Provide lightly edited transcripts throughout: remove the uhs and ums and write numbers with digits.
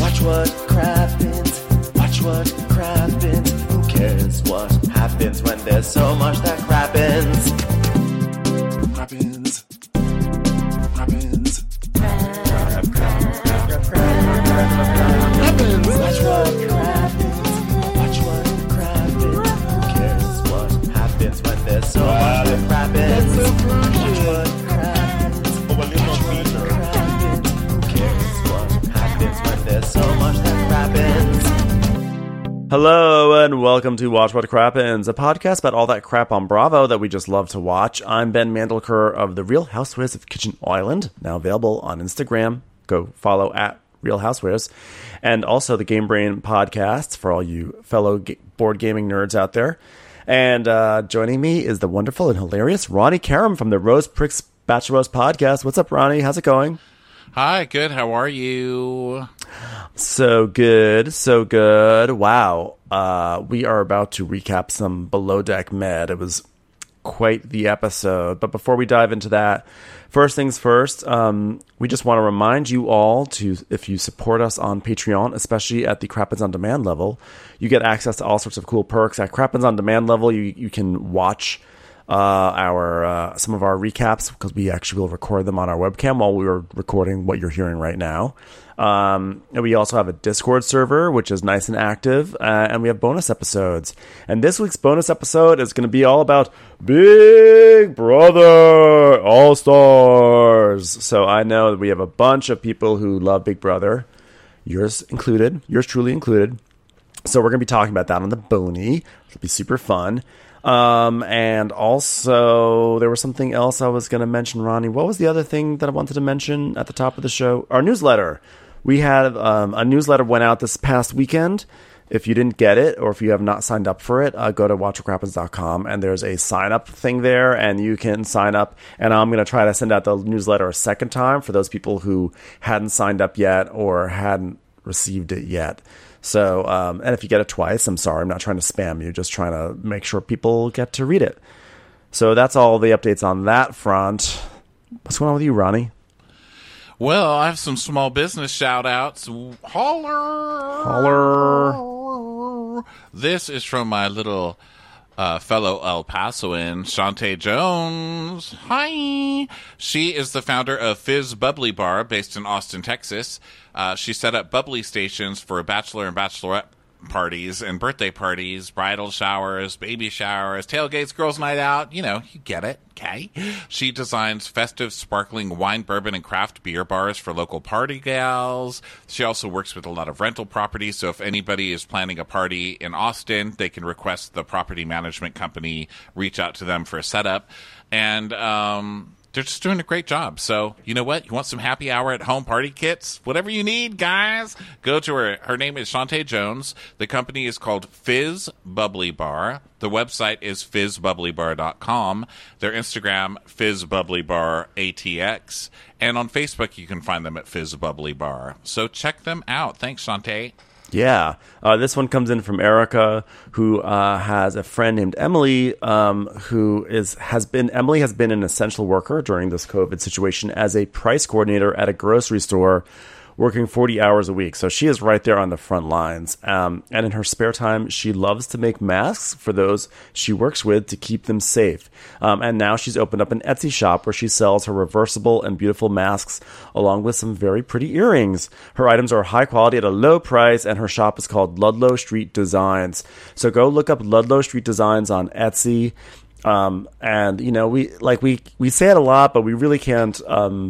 Watch what crappens. Watch what crappens. Who cares what happens when there's so much that crappens? Crappens. Crappens. Crappens. Watch what crappens. Watch what crappens. Who cares what happens when there's so much that crappens? Watch what crappens. Watch what crappens. Who cares what happens when there's so much that crappens? Hello and welcome to Watch What Crappens, a podcast about all that crap on Bravo that we just love to watch. I'm Ben Mandelker of The Real Housewives of Kitchen Island, now available on Instagram. Go follow at Real Housewives. And also the Game Brain podcast for all you fellow board gaming nerds out there. And joining me is the wonderful and hilarious Ronnie Karam from the Rose Pricks Bachelorette podcast. What's up, Ronnie? How's it going? Hi, good. How are you? So good, so good. Wow. We are about to recap some Below Deck Med. It was quite the episode. But before we dive into that, first things first, we just want to remind you all to, if you support us on Patreon, especially at the Crappens On Demand level, you get access to all sorts of cool perks. At Crappens On Demand level, you can watch some of our recaps because we actually will record them on our webcam while we were recording what you're hearing right now. And we also have a Discord server, which is nice and active, and we have bonus episodes. And this week's bonus episode is going to be all about Big Brother All-Stars. So I know that we have a bunch of people who love Big Brother, yours truly included. So we're going to be talking about that on the Boney. It'll be super fun. And also there was something else I was going to mention, Ronnie. What was the other thing that I wanted to mention at the top of the show? Our newsletter. We had a newsletter went out this past weekend. If you didn't get it or if you have not signed up for it, go to watchwhatcrappens.com and there's a sign up thing there and you can sign up. And I'm going to try to send out the newsletter a second time for those people who hadn't signed up yet or hadn't received it yet. So, and if you get it twice, I'm sorry. I'm not trying to spam you, just trying to make sure people get to read it. So that's all the updates on that front. What's going on with you, Ronnie? Well, I have some small business shout-outs. Holler! Holler! This is from my little fellow El Pasoan, Shantae Jones. Hi! She is the founder of Fizz Bubbly Bar, based in Austin, Texas. She set up bubbly stations for bachelor and bachelorette parties and birthday parties, bridal showers, baby showers, tailgates, girls' night out. You know, you get it, okay? She designs festive, sparkling wine, bourbon, and craft beer bars for local party gals. She also works with a lot of rental properties, so if anybody is planning a party in Austin, they can request the property management company reach out to them for a setup. And they're just doing a great job. So, you know what? You want some happy hour at home party kits? Whatever you need, guys. Go to her. Her name is Shantae Jones. The company is called Fizz Bubbly Bar. The website is fizzbubblybar.com. Their Instagram, fizzbubblybar.atx. And on Facebook, you can find them at Fizz Bubbly Bar. So check them out. Thanks, Shantae. Yeah. This one comes in from Erica, who has a friend named Emily, Emily has been an essential worker during this COVID situation as a price coordinator at a grocery store, working 40 hours a week. So she is right there on the front lines. And in her spare time, she loves to make masks for those she works with to keep them safe. And now she's opened up an Etsy shop where she sells her reversible and beautiful masks along with some very pretty earrings. Her items are high quality at a low price, and her shop is called Ludlow Street Designs. So go look up Ludlow Street Designs on Etsy. And you know, we say it a lot, but we really can't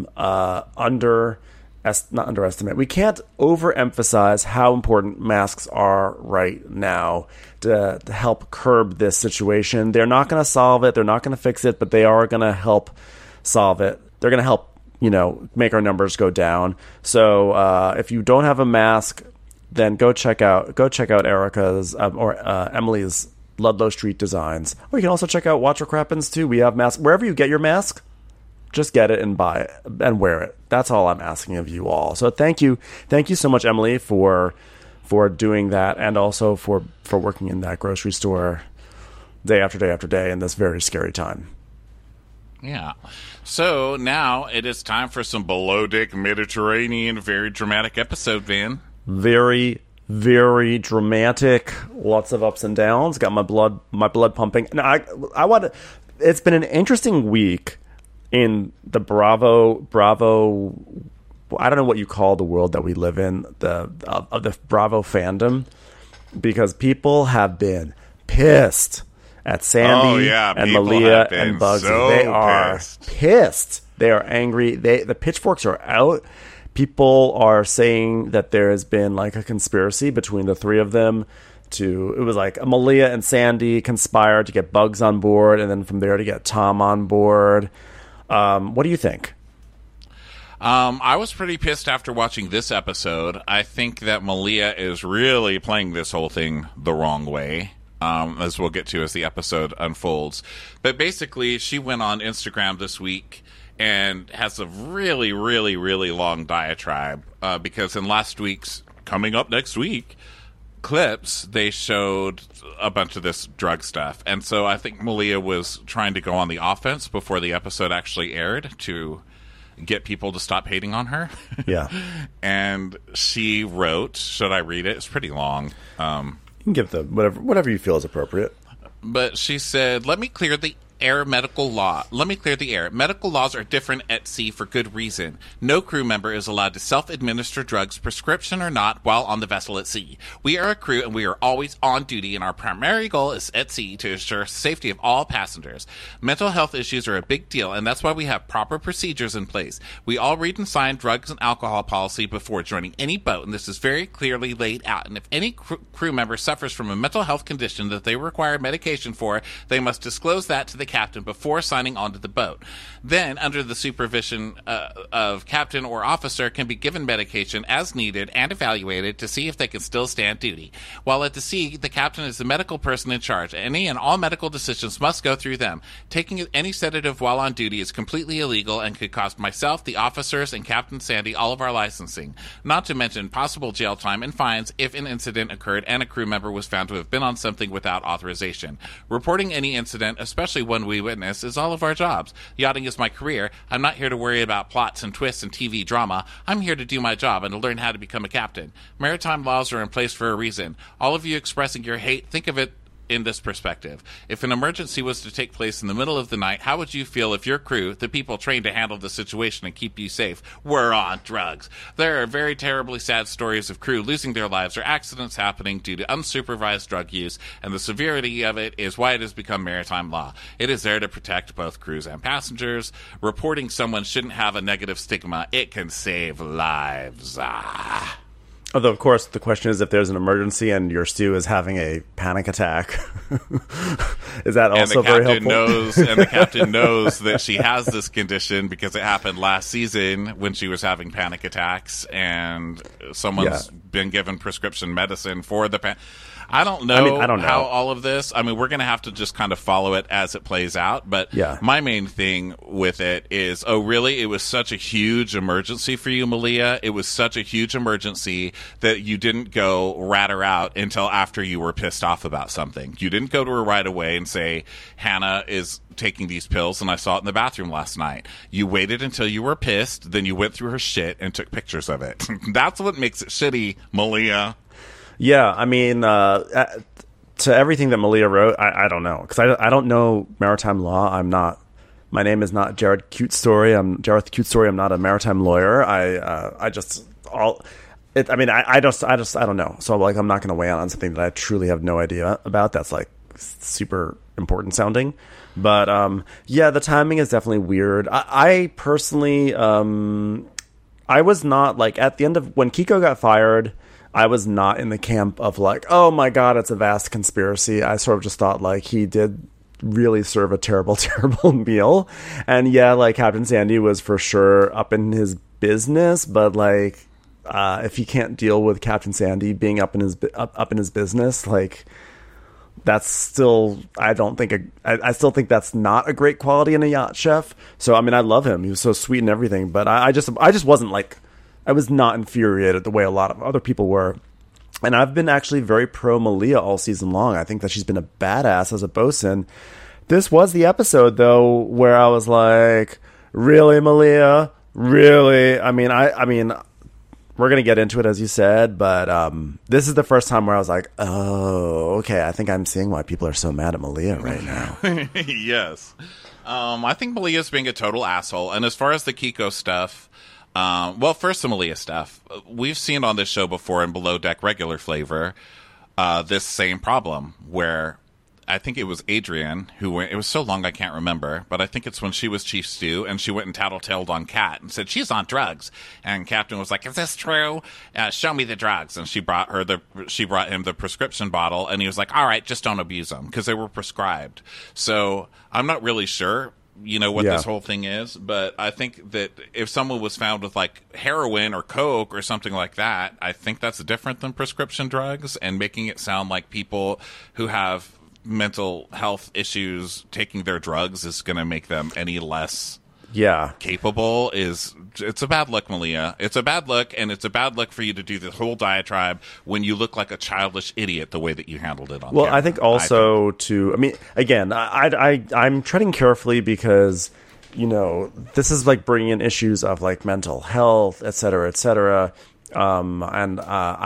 not underestimate. We can't overemphasize how important masks are right now to help curb this situation. They're not going to solve it. They're not going to fix it, but they are going to help solve it. They're going to help, make our numbers go down. So if you don't have a mask, then go check out Erica's or Emily's Ludlow Street Designs. Or you can also check out Watch What Crappens too. We have masks wherever you get your mask. Just get it and buy it and wear it. That's all I'm asking of you all. So thank you so much, Emily, for doing that, and also for working in that grocery store day after day after day in this very scary time. Yeah. So now it is time for some Below Deck Mediterranean, very dramatic episode, Van. Very, very dramatic. Lots of ups and downs. Got my blood pumping. And I want to. It's been an interesting week in the Bravo. I don't know what you call the world that we live in, of the Bravo fandom, because people have been pissed at Sandy and Malia and Bugsy. So they are pissed. They are angry. The pitchforks are out. People are saying that there has been like a conspiracy between the three of them. It was like Malia and Sandy conspired to get Bugs on board, and then from there to get Tom on board. What do you think? I was pretty pissed after watching this episode. I think that Malia is really playing this whole thing the wrong way, as we'll get to as the episode unfolds. But basically, she went on Instagram this week and has a really, really, really long diatribe, because in last week's Coming Up Next Week clips, they showed a bunch of this drug stuff. And so I think Malia was trying to go on the offense before the episode actually aired to get people to stop hating on her. Yeah. And she wrote, should I read it? It's pretty long. You can give whatever you feel is appropriate. But she said, let me clear the air. Medical laws are different at sea for good reason. No crew member is allowed to self-administer drugs, prescription or not, while on the vessel at sea. We are a crew and we are always on duty, and our primary goal is at sea to ensure safety of all passengers. Mental health issues are a big deal, and that's why we have proper procedures in place. We all read and sign drugs and alcohol policy before joining any boat, and this is very clearly laid out. And if any crew member suffers from a mental health condition that they require medication for, they must disclose that to the captain before signing onto the boat. Then, under the supervision of captain or officer, can be given medication as needed and evaluated to see if they can still stand duty. While at the sea, the captain is the medical person in charge. Any and all medical decisions must go through them. Taking any sedative while on duty is completely illegal and could cost myself, the officers, and Captain Sandy all of our licensing. Not to mention possible jail time and fines if an incident occurred and a crew member was found to have been on something without authorization. Reporting any incident, especially one we witness, is all of our jobs. Yachting is my career. I'm not here to worry about plots and twists and TV drama. I'm here to do my job and to learn how to become a captain. Maritime laws are in place for a reason. All of you expressing your hate, think of it in this perspective. If an emergency was to take place in the middle of the night, how would you feel if your crew, the people trained to handle the situation and keep you safe, were on drugs? There are very terribly sad stories of crew losing their lives or accidents happening due to unsupervised drug use, and the severity of it is why it has become maritime law. It is there to protect both crews and passengers. Reporting someone shouldn't have a negative stigma. It can save lives. Although, of course, the question is if there's an emergency and your stew is having a panic attack. Is that also very helpful? And the captain knows that she has this condition because it happened last season when she was having panic attacks, and someone's been given prescription medicine for the I don't know how all of this. I mean, we're going to have to just kind of follow it as it plays out. But my main thing with it is, oh, really? It was such a huge emergency for you, Malia. It was such a huge emergency that you didn't go rat her out until after you were pissed off about something. You didn't go to her right away and say, Hannah is taking these pills and I saw it in the bathroom last night. You waited until you were pissed, then you went through her shit and took pictures of it. That's what makes it shitty, Malia. Yeah, I mean, to everything that Malia wrote, I don't know. Because I don't know maritime law. My name is not Jared Cute Story. I'm Jareth Cute Story. I'm not a maritime lawyer. I don't know. So, like, I'm not going to weigh in on something that I truly have no idea about. That's, like, super important sounding. But, the timing is definitely weird. I personally, I was not, like, at the end of, when Kiko got fired, I was not in the camp of like, oh my God, it's a vast conspiracy. I sort of just thought like he did really serve a terrible, terrible meal. And yeah, like Captain Sandy was for sure up in his business, but like, if he can't deal with Captain Sandy being up in his business, like that's still, I still think that's not a great quality in a yacht chef. So, I mean, I love him. He was so sweet and everything, but I just wasn't like, I was not infuriated the way a lot of other people were. And I've been actually very pro Malia all season long. I think that she's been a badass as a bosun. This was the episode, though, where I was like, really, Malia? Really? I mean, we're gonna get into it as you said, but this is the first time where I was like, oh, okay, I think I'm seeing why people are so mad at Malia right now. Yes. I think Malia's being a total asshole. And as far as the Kiko stuff, well, first the Malia stuff. We've seen on this show before in Below Deck regular flavor this same problem where I think it was Adrian who went, it was so long I can't remember, but I think it's when she was Chief Stew and she went and tattletaled on Kat and said, she's on drugs. And Captain was like, is this true? Show me the drugs. And she brought him the prescription bottle and he was like, all right, just don't abuse them because they were prescribed. So I'm not really sure, what this whole thing is, but I think that if someone was found with like heroin or coke or something like that, I think that's different than prescription drugs, and making it sound like people who have mental health issues taking their drugs is going to make them any less capable it's a bad look, Malia. It's a bad look, and it's a bad look for you to do this whole diatribe when you look like a childish idiot the way that you handled it on camera. I think also again, I'm treading carefully because this is like bringing in issues of like mental health, et cetera, and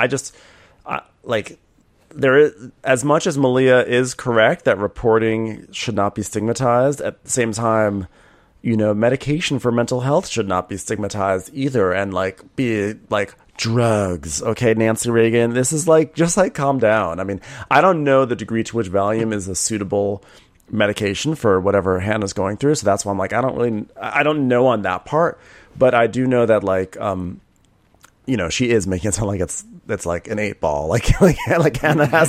there is, as much as Malia is correct that reporting should not be stigmatized, at the same time, medication for mental health should not be stigmatized either, and be drugs. Okay, Nancy Reagan, this is just calm down. I mean, I don't know the degree to which Valium is a suitable medication for whatever Hannah's going through, so that's why I'm like, I don't know on that part, but I do know that she is making it sound like it's like an 8-ball, like Hannah has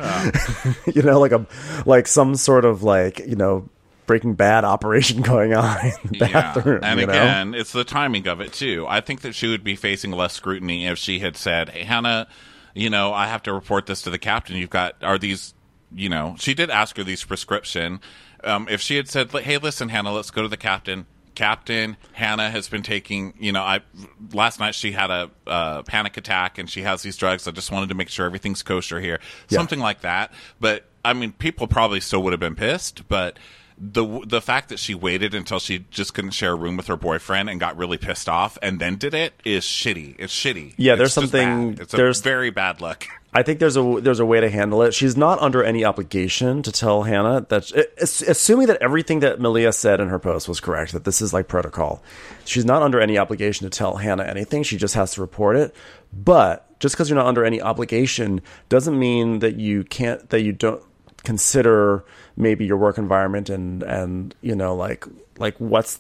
some sort of Breaking Bad operation going on in the bathroom. And again, it's the timing of it too. I think that she would be facing less scrutiny if she had said, hey, Hannah, I have to report this to the captain. She did ask her these prescription. If she had said, hey, listen, Hannah, let's go to the captain. Captain, Hannah has been taking, last night she had a panic attack and she has these drugs. I just wanted to make sure everything's kosher here. Yeah. Something like that. But, I mean, people probably still would have been pissed, but the fact that she waited until she just couldn't share a room with her boyfriend and got really pissed off and then did it is shitty. It's shitty. Yeah, there's something. It's a very bad look. I think there's a way to handle it. She's not under any obligation to tell Hannah that, assuming that everything that Malia said in her post was correct, that this is like protocol. She's not under any obligation to tell Hannah anything. She just has to report it. But just because you're not under any obligation doesn't mean that you don't consider maybe your work environment and what's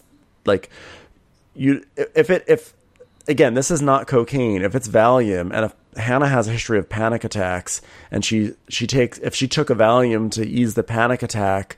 if again, this is not cocaine. If it's Valium, and if Hannah has a history of panic attacks and if she took a Valium to ease the panic attack,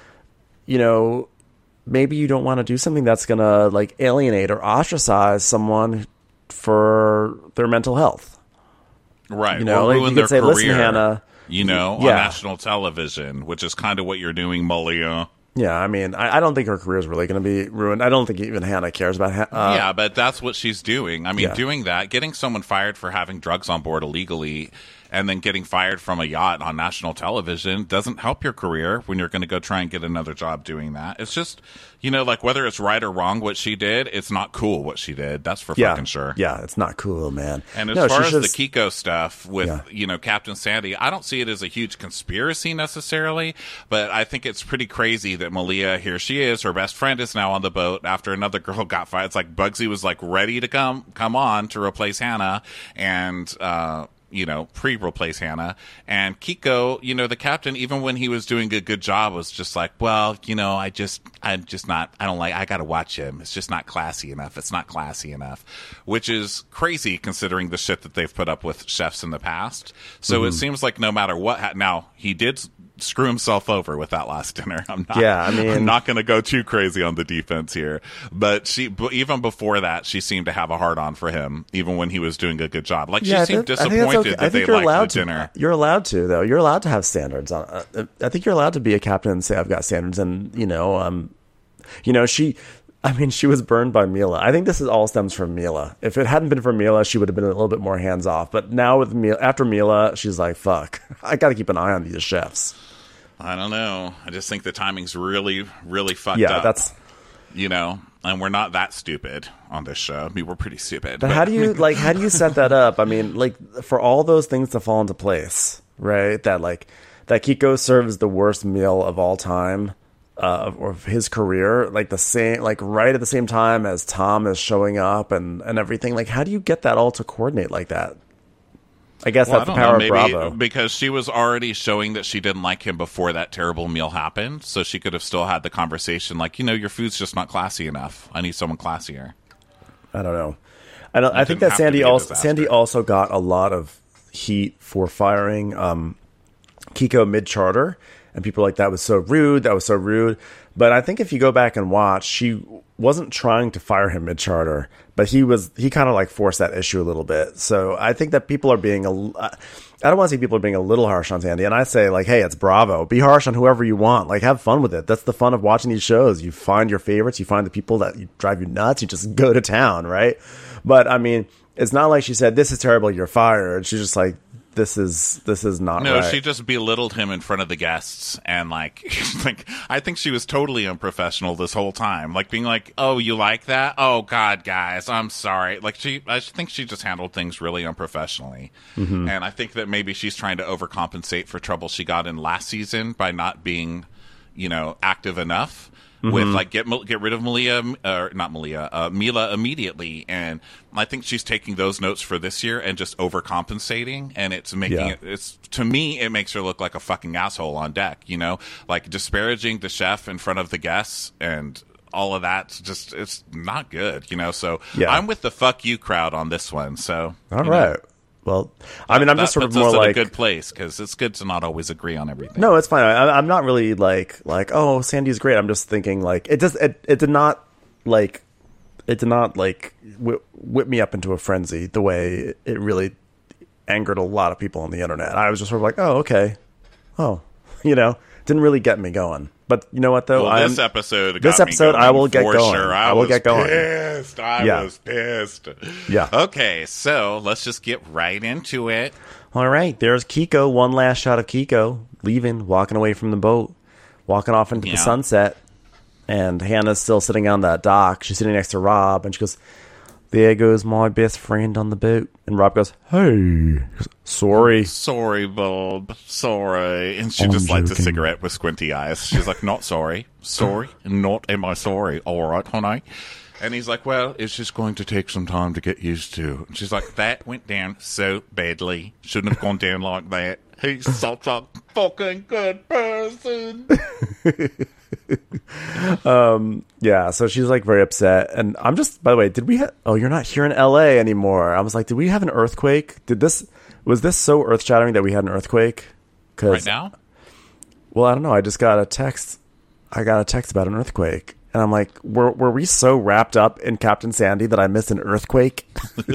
maybe you don't want to do something that's going to alienate or ostracize someone for their mental health. Right. Or ruin their career. Listen, Hannah, on national television, which is kind of what you're doing, Malia. Yeah, I mean, I don't think her career is really going to be ruined. I don't think even Hannah cares about yeah, but that's what she's doing. I mean, doing that, getting someone fired for having drugs on board illegally and then getting fired from a yacht on national television doesn't help your career when you're going to go try and get another job doing that. It's just, whether it's right or wrong what she did, it's not cool what she did. That's for fucking sure. Yeah, it's not cool, man. And as far as the Kiko stuff with, Captain Sandy, I don't see it as a huge conspiracy necessarily, but I think it's pretty crazy that Malia, here she is, her best friend is now on the boat after another girl got fired. It's like Bugsy was ready to come on to replace Hannah and, pre-replace Hannah. And Kiko, the captain, even when he was doing a good job, was just like, well, I gotta watch him. It's just not classy enough. It's not classy enough, which is crazy considering the shit that they've put up with chefs in the past. So it seems like no matter what, now he did screw himself over with that last dinner. I'm not going to go too crazy on the defense here, but even before that, she seemed to have a hard on for him, even when he was doing a good job. She seemed disappointed that they liked the dinner. You're allowed to, though. You're allowed to have standards. I think you're allowed to be a captain and say, I've got standards. And, she was burned by Mila. I think this all stems from Mila. If it hadn't been for Mila, she would have been a little bit more hands off. But now with Mila, after Mila, she's like, fuck, I got to keep an eye on these chefs. I don't know. I just think the timing's really, really fucked up. Yeah, that's... and we're not that stupid on this show. I mean, we're pretty stupid. But how do you set that up? I mean, like, for all those things to fall into place, right? That Kiko serves the worst meal of all time, of his career, like right at the same time as Tom is showing up and everything. Like, how do you get that all to coordinate like that? I guess that's the power of Bravo. Because she was already showing that she didn't like him before that terrible meal happened, so she could have still had the conversation like, your food's just not classy enough. I need someone classier. I don't know. I think that Sandy also got a lot of heat for firing Kiko mid-charter, and people were like, that was so rude. But I think if you go back and watch, she wasn't trying to fire him mid-charter, but he kind of like forced that issue a little bit. So I think that people are being I don't want to say people are being a little harsh on Sandy, and I say, like, hey, it's Bravo. Be harsh on whoever you want. Like, have fun with it. That's the fun of watching these shows. You find your favorites. You find the people that drive you nuts. You just go to town, right? But I mean, it's not like she said, this is terrible, you're fired. She's just like, this is not right. No, she just belittled him in front of the guests, and like I think she was totally unprofessional this whole time. Like, being like, "Oh, you like that? Oh God, guys, I'm sorry." Like, I think she just handled things really unprofessionally, and I think that maybe she's trying to overcompensate for trouble she got in last season by not being, active enough. With like get rid of Mila immediately, and I think she's taking those notes for this year and just overcompensating, and it's making to me it makes her look like a fucking asshole on deck, like disparaging the chef in front of the guests and all of that. Just, it's not good, So I'm with the fuck you crowd on this one. So all right. Well, I mean, I'm just sort of more like a good place, because it's good to not always agree on everything. No, it's fine. I'm not really like, oh, Sandy's great. I'm just thinking like it did not whip me up into a frenzy the way it really angered a lot of people on the internet. I was just sort of like, oh, okay, didn't really get me going. But you know what, though? Well, this episode I will get going. Sure. I will get going. Pissed. I was pissed. Yeah. Okay, so let's just get right into it. All right. There's Kiko. One last shot of Kiko leaving, walking away from the boat, walking off into the sunset. And Hannah's still sitting on that dock. She's sitting next to Rob, and she goes, "There goes my best friend on the boat." And Rob goes, "Hey." He goes, "Sorry." "Sorry, Bob. Sorry." And she just lights a cigarette with squinty eyes. She's like, "Not sorry. Sorry. Not am I sorry. All right, honey." And he's like, "Well, it's just going to take some time to get used to." And she's like, "That went down so badly. Shouldn't have gone down like that. He's such a fucking good person." Yeah, so she's like very upset, and I'm just, by the way, you're not here in LA anymore. I was like, did we have an earthquake? Was this so earth-shattering that we had an earthquake? Right now? Well, I don't know. I got a text about an earthquake, and I'm like, were we so wrapped up in Captain Sandy that I missed an earthquake?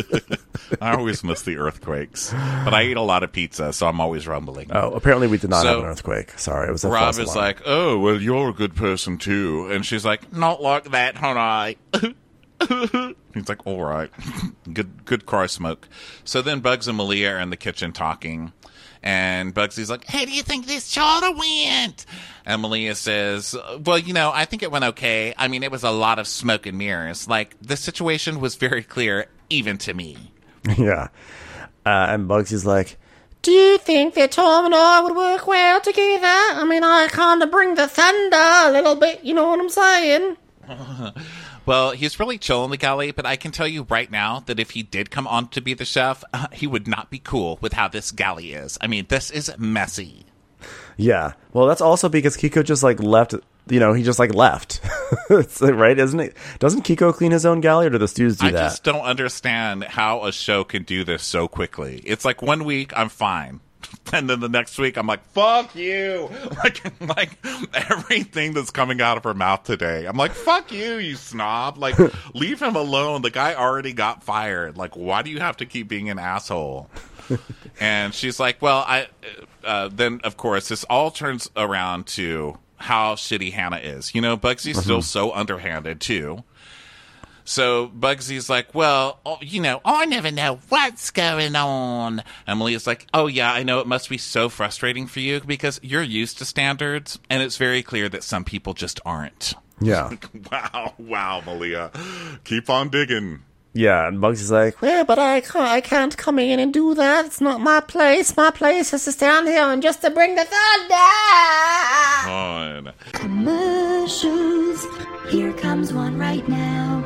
I always miss the earthquakes, but I eat a lot of pizza, so I'm always rumbling. Oh, apparently we did not have an earthquake. Sorry, it was a Rob false is alarm. like, "Oh, well, you're a good person too," and she's like, "Not like that, honey." He's like, "All right." good car smoke. So then Bugs and Malia are in the kitchen talking, and Bugsy's like, "How do you think this charter went?" And Malia says, "Well, I think it went okay. I mean, it was a lot of smoke and mirrors. Like, the situation was very clear, even to me." Yeah. And Bugsy's like, "Do you think that Tom and I would work well together? I mean, I kind of bring the thunder a little bit, you know what I'm saying?" Well, he's really chill in the galley, but I can tell you right now that if he did come on to be the chef, he would not be cool with how this galley is. I mean, this is messy. Yeah. Well, that's also because Kiko just like left. He just like left. It's like, right, isn't it? Doesn't Kiko clean his own galley, or do the stews do that? I just don't understand how a show can do this so quickly. It's like 1 week, I'm fine. And then the next week, I'm like, "Fuck you!" Like everything that's coming out of her mouth today, I'm like, "Fuck you, you snob!" Like, leave him alone. The guy already got fired. Like, why do you have to keep being an asshole? And she's like, "Well, then of course this all turns around to how shitty Hannah is. Bugsy's still so underhanded too." So Bugsy's like, "Well, I never know what's going on." Emily's like, "Oh, yeah, I know it must be so frustrating for you because you're used to standards, and it's very clear that some people just aren't." Yeah. Wow, Malia. Keep on digging. Yeah, and Bugsy's like, Yeah, but I can't come in and do that. It's not my place. My place is to stand here and just to bring the thunder. On. Commercials. Here comes one right now.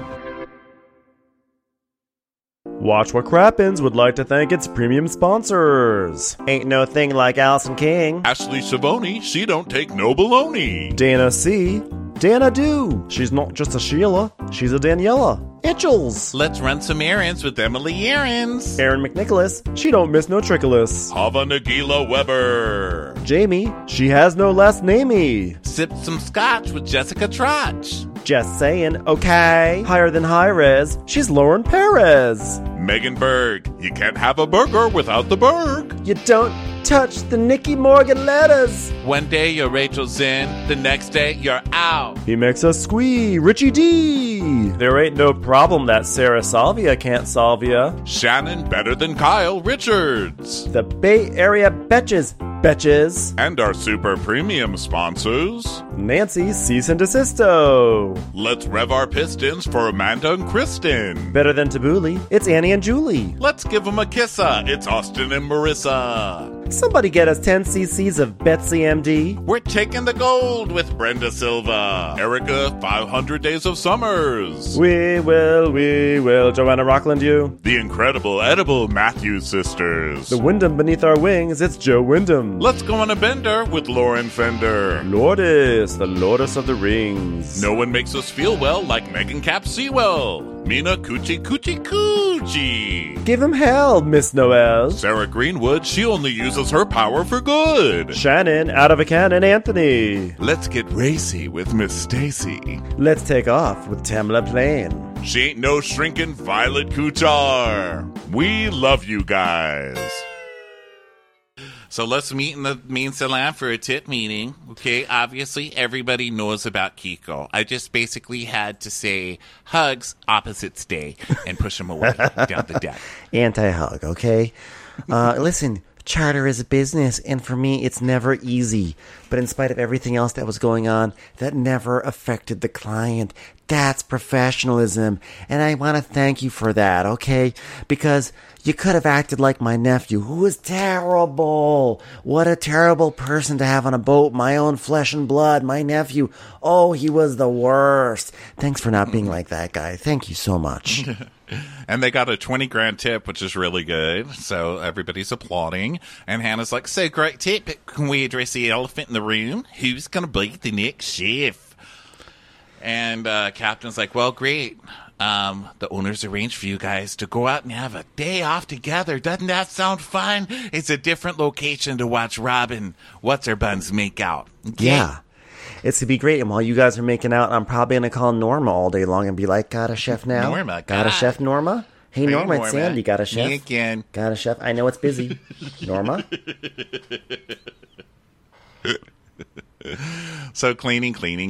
Watch What Crappens would like to thank its premium sponsors. Ain't No Thing Like Allison King, Ashley Savoni, she don't take no baloney. Dana C, Dana Do, she's not just a Sheila, she's a Daniela, Itchels, Let's run some errands with Emily Errands. Aaron McNicholas, she don't miss no trickolas, Hava Nagila Weber. Jamie, she has no last namey, Sip some scotch with Jessica Trotch. just saying, okay, higher than high res, she's Lauren Perez. Megan Berg, you can't have a burger without the Berg. You don't touch the Nicky Morgan letters. One day you're Rachel Zinn, the next day you're out. He makes us squee, Richie D. There ain't no problem that Sarah Salvia can't solve ya. Shannon better than Kyle Richards. The Bay Area betches. And our super premium sponsors. Nancy cease and desisto. Let's rev our pistons for Amanda and Kristen. Better than Tabbouleh, it's Annie and Julie. Let's give them a kissa. It's Austin and Marissa. Somebody get us 10 cc's of Betsy MD. We're taking the gold with Brenda Silva. Erica, 500 Days of Summers. We will. Joanna Rockland, you. The incredible edible Matthews sisters. The Wyndham beneath our wings, it's Joe Wyndham. Let's go on a bender with Lauren Fender. Lourdes, the Lourdes of the Rings. No one makes us feel well like Megan Cap Sewell. Mina Coochie. Give him hell, Miss Noel. Sarah Greenwood, she only uses her power for good. Shannon, out of a cannon, Anthony. Let's get racy with Miss Stacy. Let's take off with Tamla Plain. She ain't no shrinking Violet Kuchar. We love you guys. So let's meet in the main salon for a tit meeting. Okay, obviously everybody knows about Kiko. I just basically had to say hugs, opposites day, and push him away down the deck. Anti-hug, okay? Listen, charter is a business, and for me, it's never easy. But in spite of everything else that was going on, that never affected the client. That's professionalism, and I want to thank you for that, okay? Because you could have acted like my nephew, who was terrible. What a terrible person to have on a boat. My own flesh and blood, my nephew. Oh, he was the worst. Thanks for not being like that guy. Thank you so much. And they got a 20 grand tip, which is really good. So everybody's applauding. And Hannah's like, so great tip. Can we address the elephant in the room? Who's going to be the next chef? And Captain's like, well, great. The owners arranged for you guys to go out and have a day off together. Doesn't that sound fun? It's a different location to watch Robin What's-Her-Buns make out. Okay? Yeah. It's going to be great. And while you guys are making out, I'm probably going to call Norma all day long and be like, got a chef now? Norma, got a God. chef, Norma? Hey, Norma, it's Sandy. Got a chef? Me again. Got a chef? I know it's busy. Norma? So cleaning.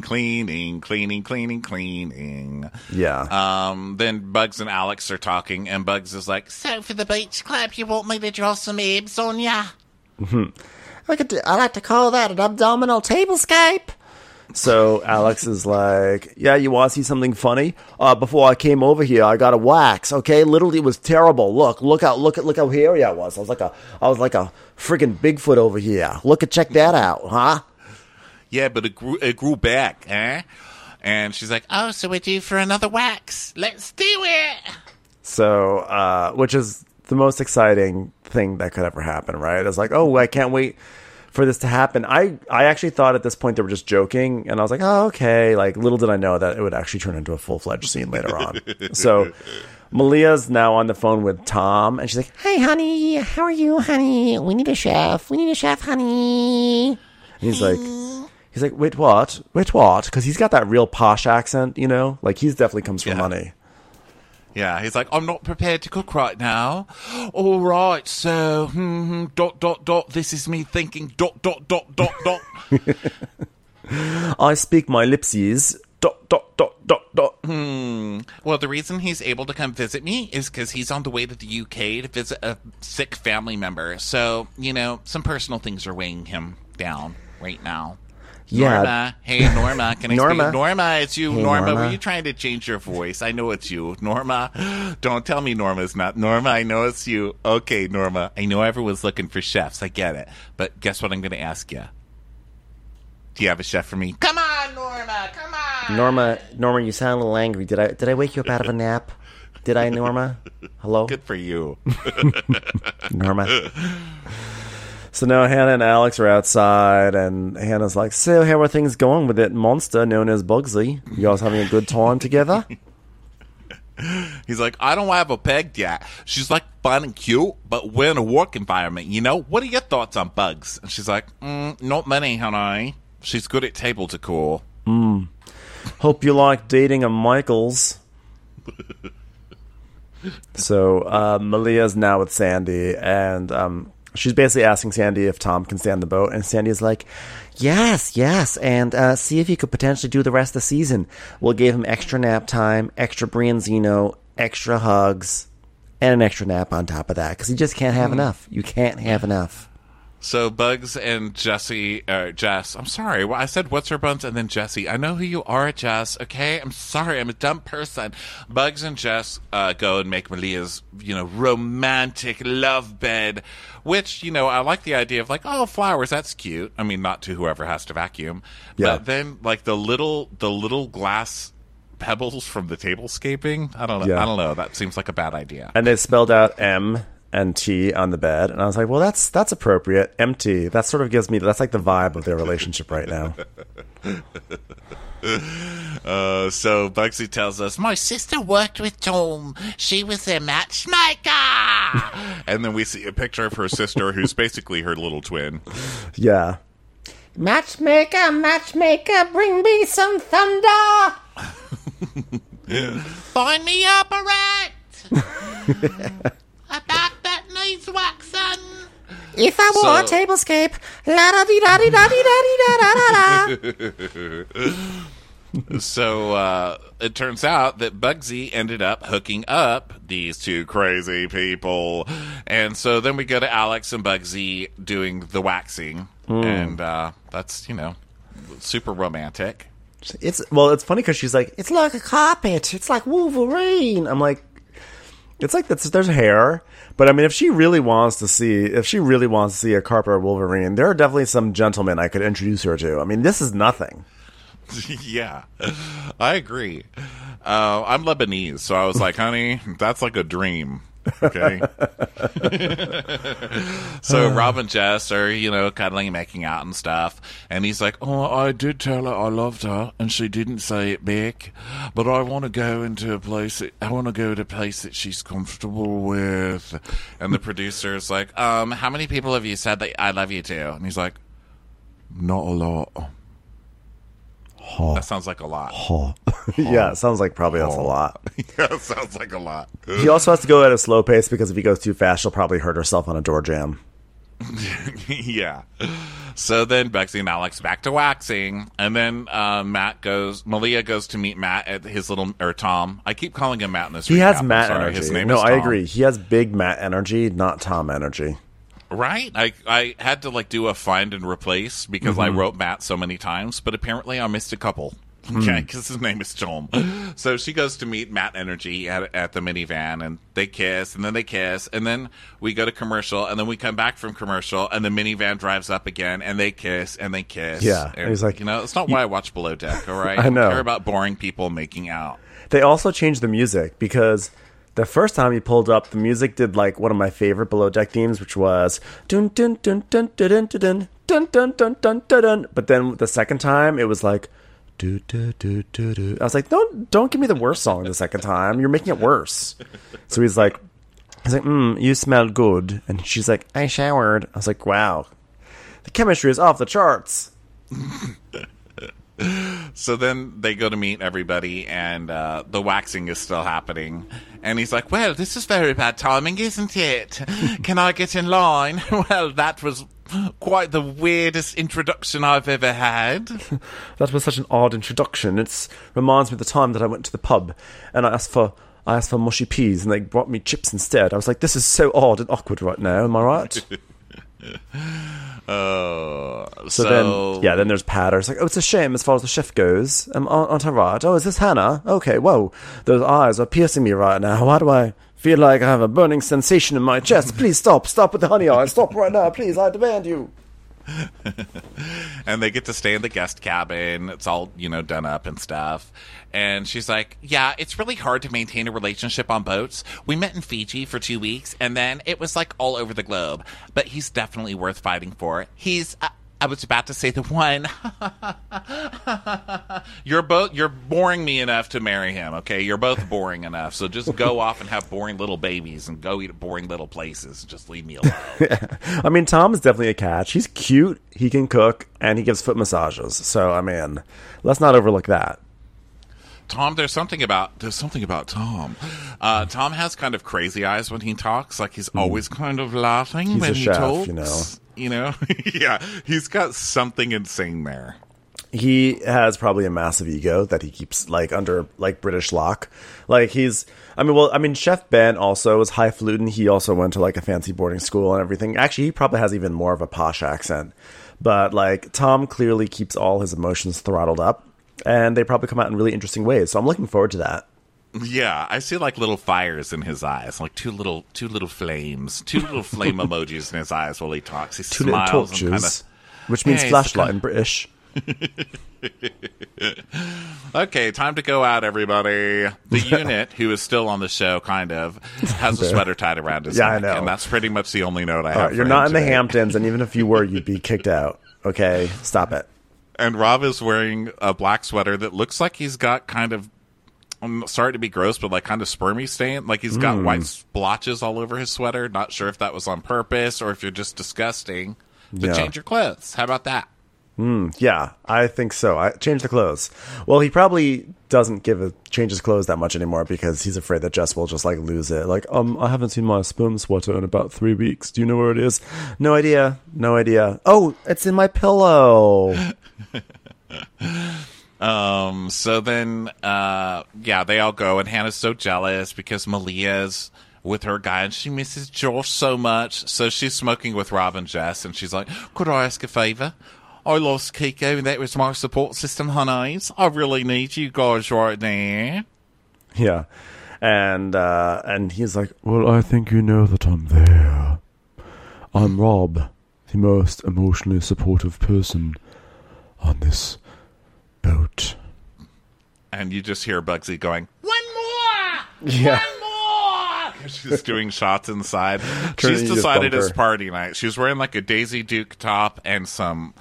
Yeah. Then Bugs and Alex are talking, and Bugs is like, so for the beach club, you want me to draw some abs on ya? I like to call that an abdominal tablescape. So Alex is like, yeah, you want to see something funny? Before I came over here, I got a wax, okay? Literally, it was terrible. Look how hairy I was. I was like a friggin' Bigfoot over here. Check that out, huh? Yeah, but it grew back, eh? And she's like, oh, so we're due for another wax. Let's do it. So, which is the most exciting thing that could ever happen, right? It's like, oh, I can't wait for this to happen. I actually thought at this point they were just joking, and I was like, oh, okay. Like, little did I know that it would actually turn into a full-fledged scene later on. So Malia's now on the phone with Tom, and she's like, Hey, honey. How are you, honey? We need a chef, honey. and he's like, wait, what? Because he's got that real posh accent, you know? Like, he's definitely comes from money. Yeah, he's like, I'm not prepared to cook right now. All right, so, this is me thinking, ... I speak my lipsies, ... Well, the reason he's able to come visit me is because he's on the way to the UK to visit a sick family member. So, some personal things are weighing him down right now. Yeah. Norma. Hey, Norma. Can I Norma. speak? Norma, it's you. Hey, Norma, Norma. were you trying to change your voice? I know it's you. Norma, don't tell me Norma's not. Norma, I know it's you. Okay, Norma. I know everyone's looking for chefs. I get it. But guess what I'm going to ask you? Do you have a chef for me? Come on, Norma. Come on. Norma, you sound a little angry. Did I wake you up out of a nap? Did I, Norma? Hello? Good for you. Norma. So now Hannah and Alex are outside, and Hannah's like, so how are things going with that monster known as Bugsy? You guys having a good time together? He's like, I don't have a peg yet. She's like fun and cute, but we're in a work environment, you know? What are your thoughts on Bugs? And she's like, not many, honey. She's good at table decor. Hope you like dating a Michaels. So Malia's now with Sandy, and she's basically asking Sandy if Tom can stay on the boat, and Sandy's like, yes, and see if you could potentially do the rest of the season. We'll give him extra nap time, extra Brianzino, extra hugs, and an extra nap on top of that, because he just can't have enough. You can't have enough. So Bugs and Jess, I'm sorry, I said what's her buns and then Jessie. I know who you are, Jess, okay? I'm sorry, I'm a dumb person. Bugs and Jess go and make Malia's, romantic love bed, which, I like the idea of like, oh, flowers, that's cute. I mean, not to whoever has to vacuum. Yeah. But then, like, the little glass pebbles from the tablescaping, I don't know. Yeah. I don't know. That seems like a bad idea. And they spelled out M and T on the bed, and I was like, well, that's appropriate. Empty. That sort of gives me, that's like the vibe of their relationship right now. So Bugsy tells us, my sister worked with Tom. She was their matchmaker. And then we see a picture of her sister, who's basically her little twin. Yeah. Matchmaker, bring me some thunder. Find me a barrette. A back that needs waxing. If I wore a tablescape, la da dee da dee da dee da dee da da da. So it turns out that Bugsy ended up hooking up these two crazy people. And so then we go to Alex and Bugsy doing the waxing. And that's, super romantic. It's funny because she's like, it's like a carpet. It's like Wolverine. I'm like, it's like there's hair, but I mean, if she really wants to see a carpet or Wolverine, there are definitely some gentlemen I could introduce her to. I mean, this is nothing. Yeah, I agree. I'm Lebanese, so I was like, honey, that's like a dream. Okay. So Rob and Jess are, cuddling and making out and stuff. And he's like, oh, I did tell her I loved her, and she didn't say it back. But I want to go to a place that she's comfortable with. And the producer's like, how many people have you said that I love you to? And he's like, not a lot. That sounds like a lot. Yeah, it sounds like probably that's a lot. Yeah, it sounds like a lot. He also has to go at a slow pace because if he goes too fast, she'll probably hurt herself on a door jam. Yeah. So then Bugsy and Alex back to waxing, and then Malia goes to meet Matt at his Tom. I keep calling him Matt in this. He recap. has Matt I'm sorry. energy. His name No, is I Tom. agree. He has big Matt energy, not Tom energy. Right? I had to do a find and replace because I wrote Matt so many times, but apparently I missed a couple. Okay, because his name is Tom. So she goes to meet Matt Energy at the minivan, and they kiss, and then we go to commercial, and then we come back from commercial, and the minivan drives up again, and they kiss, and they kiss. Yeah, and he's like, it's not why I watch Below Deck, all right? I know. don't care about boring people making out. They also changed the music because the first time he pulled up, the music did like one of my favorite Below Deck themes, which was dun dun dun dun dun dun dun dun dun dun dun dun. But then the second time, it was like do do do do do. I was like, don't give me the worst song the second time. You're making it worse. So he's like, you smell good, and she's like, I showered. I was like, wow, the chemistry is off the charts. So then they go to meet everybody, and the waxing is still happening. And he's like, well, this is very bad timing, isn't it? Can I get in line? Well, that was quite the weirdest introduction I've ever had. That was such an odd introduction. It reminds me of the time that I went to the pub, and I asked for mushy peas, and they brought me chips instead. I was like, this is so odd and awkward right now. Am I right? So then there's Patter. It's like, oh, it's a shame as far as the chef goes. Aren't I right? Oh, is this Hannah? Okay, whoa. Those eyes are piercing me right now. Why do I feel like I have a burning sensation in my chest? Please stop. Stop with the honey eyes. Stop right now. Please, I demand you. And they get to stay in the guest cabin. It's all, done up and stuff. And she's like, yeah, it's really hard to maintain a relationship on boats. We met in Fiji for 2 weeks, and then it was like all over the globe. But he's definitely worth fighting for. He's, I was about to say the one. You're boring me enough to marry him, okay? You're both boring enough. So just go off and have boring little babies and go eat at boring little places. Just leave me alone. I mean, Tom is definitely a catch. He's cute, he can cook, and he gives foot massages. So, I mean, let's not overlook that. Tom, there's something about Tom. Tom has kind of crazy eyes when he talks. Like he's always kind of laughing He's when a he chef, talks. Yeah, he's got something insane there. He has probably a massive ego that he keeps under British lock. Chef Ben also is highfalutin. He also went to a fancy boarding school and everything. Actually, he probably has even more of a posh accent. But Tom clearly keeps all his emotions throttled up, and they probably come out in really interesting ways. So I'm looking forward to that. Yeah, I see little fires in his eyes, two little flames, two little flame emojis in his eyes while he talks. He Two smiles little torches, and which means flashlight in British. Okay, time to go out, everybody. The unit, who is still on the show, has a sweater tied around his neck. I know. And that's pretty much the only note I have. You're not in the Hamptons, and even if you were, you'd be kicked out. Okay, stop it. And Rob is wearing a black sweater that looks like he's got I'm sorry to be gross, but kind of spermy stain. He's got white splotches all over his sweater. Not sure if that was on purpose or if you're just disgusting. But change your clothes. How about that? Yeah, I think so. I change the clothes. Well, he probably doesn't change his clothes that much anymore because he's afraid that Jess will just lose it. I haven't seen my sperm sweater in about 3 weeks. Do you know where it is? No idea. Oh, it's in my pillow. So then, they all go, and Hannah's so jealous because Malia's with her guy, and she misses Josh so much. So she's smoking with Rob and Jess, and she's like, could I ask a favour? I lost Kiko, and that was my support system, honeys. I really need you guys right there. Yeah. And he's like, well, I think you know that I'm there. I'm Rob, the most emotionally supportive person on this boat. And you just hear Bugsy going, one more! Yeah. One more! She's doing shots inside. She's She's decided it's party night. She's wearing a Daisy Duke top and some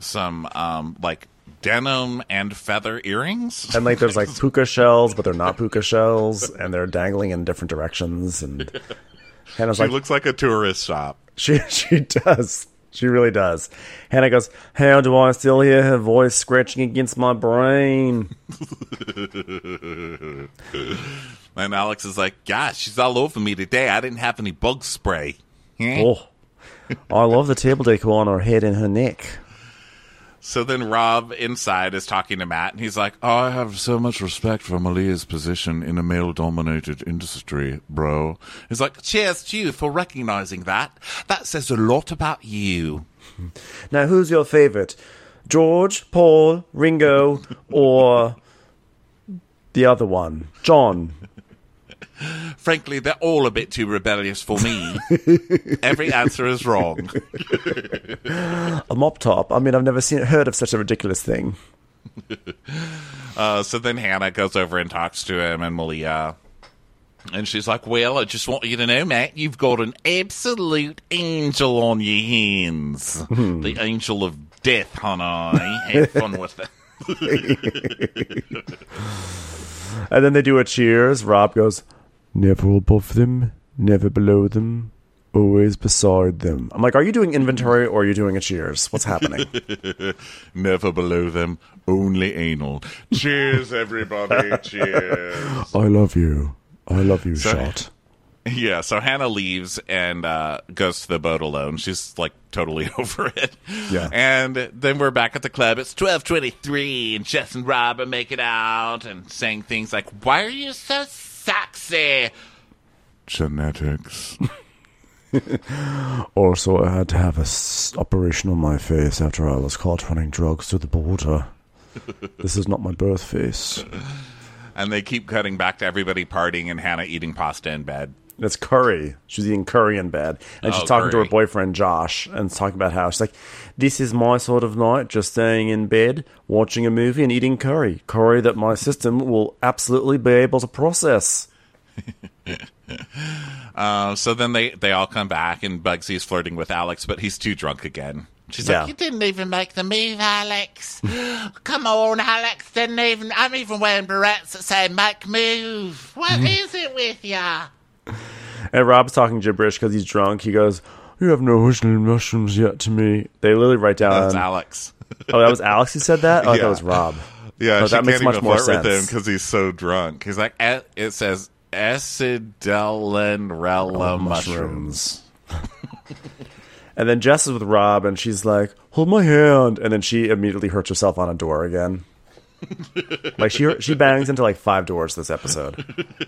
denim and feather earrings. And there's puka shells, but they're not puka shells, and they're dangling in different directions. And Hannah's she looks like a tourist shop. She does. She really does. Hannah goes, how do I still hear her voice scratching against my brain? And Alex is like, gosh, she's all over me today. I didn't have any bug spray. Oh, I love the table decor on her head and her neck. So then Rob inside is talking to Matt, and he's like, I have so much respect for Malia's position in a male-dominated industry, bro. He's like, cheers to you for recognizing that. That says a lot about you. Now, who's your favorite? George, Paul, Ringo, or the other one? John? Frankly, they're all a bit too rebellious for me. Every answer is wrong. A mop top? I mean, I've never heard of such a ridiculous thing. So then Hannah goes over and talks to him and Malia. And she's like, well, I just want you to know, Matt, you've got an absolute angel on your hands. The angel of death, honey. Have fun with it. And then they do a cheers. Rob goes, never above them, never below them, always beside them. I'm like, are you doing inventory or are you doing a cheers? What's happening? Never below them, only anal. Cheers, everybody. Cheers. I love you. I love you, Shot. Yeah, so Hannah leaves and goes to the boat alone. She's totally over it. Yeah. And then we're back at the club. It's 12:23 and Jess and Rob are making out and saying things like, why are you so sexy? Genetics. Also, I had to have a operation on my face after I was caught running drugs through the border. This is not my birth face. And they keep cutting back to everybody partying and Hannah eating pasta in bed. That's curry. She's eating curry in bed. And she's talking to her curry. boyfriend, Josh, and talking about how she's like, this is my sort of night, just staying in bed, watching a movie and eating curry. Curry that my system will absolutely be able to process. So then they all come back, and Bugsy's flirting with Alex, but he's too drunk again. She's Yeah. like, you didn't even make the move, Alex. Come on, Alex. I'm even wearing barrettes that say make move. What is it with ya? And Rob's talking gibberish because he's drunk. He goes, you have no whistling mushrooms yet to me. They literally write down... That's Alex. Oh, that was Alex who said that? Oh, Yeah. that was Rob. Yeah, Oh, she that makes can't much even more flirt with him sense. because he's so drunk. He's like, it says Acidolenrella mushrooms. And then Jess is with Rob, and she's like, hold my hand. And then she immediately hurts herself on a door again. Like, she bangs into, like, 5 doors this episode.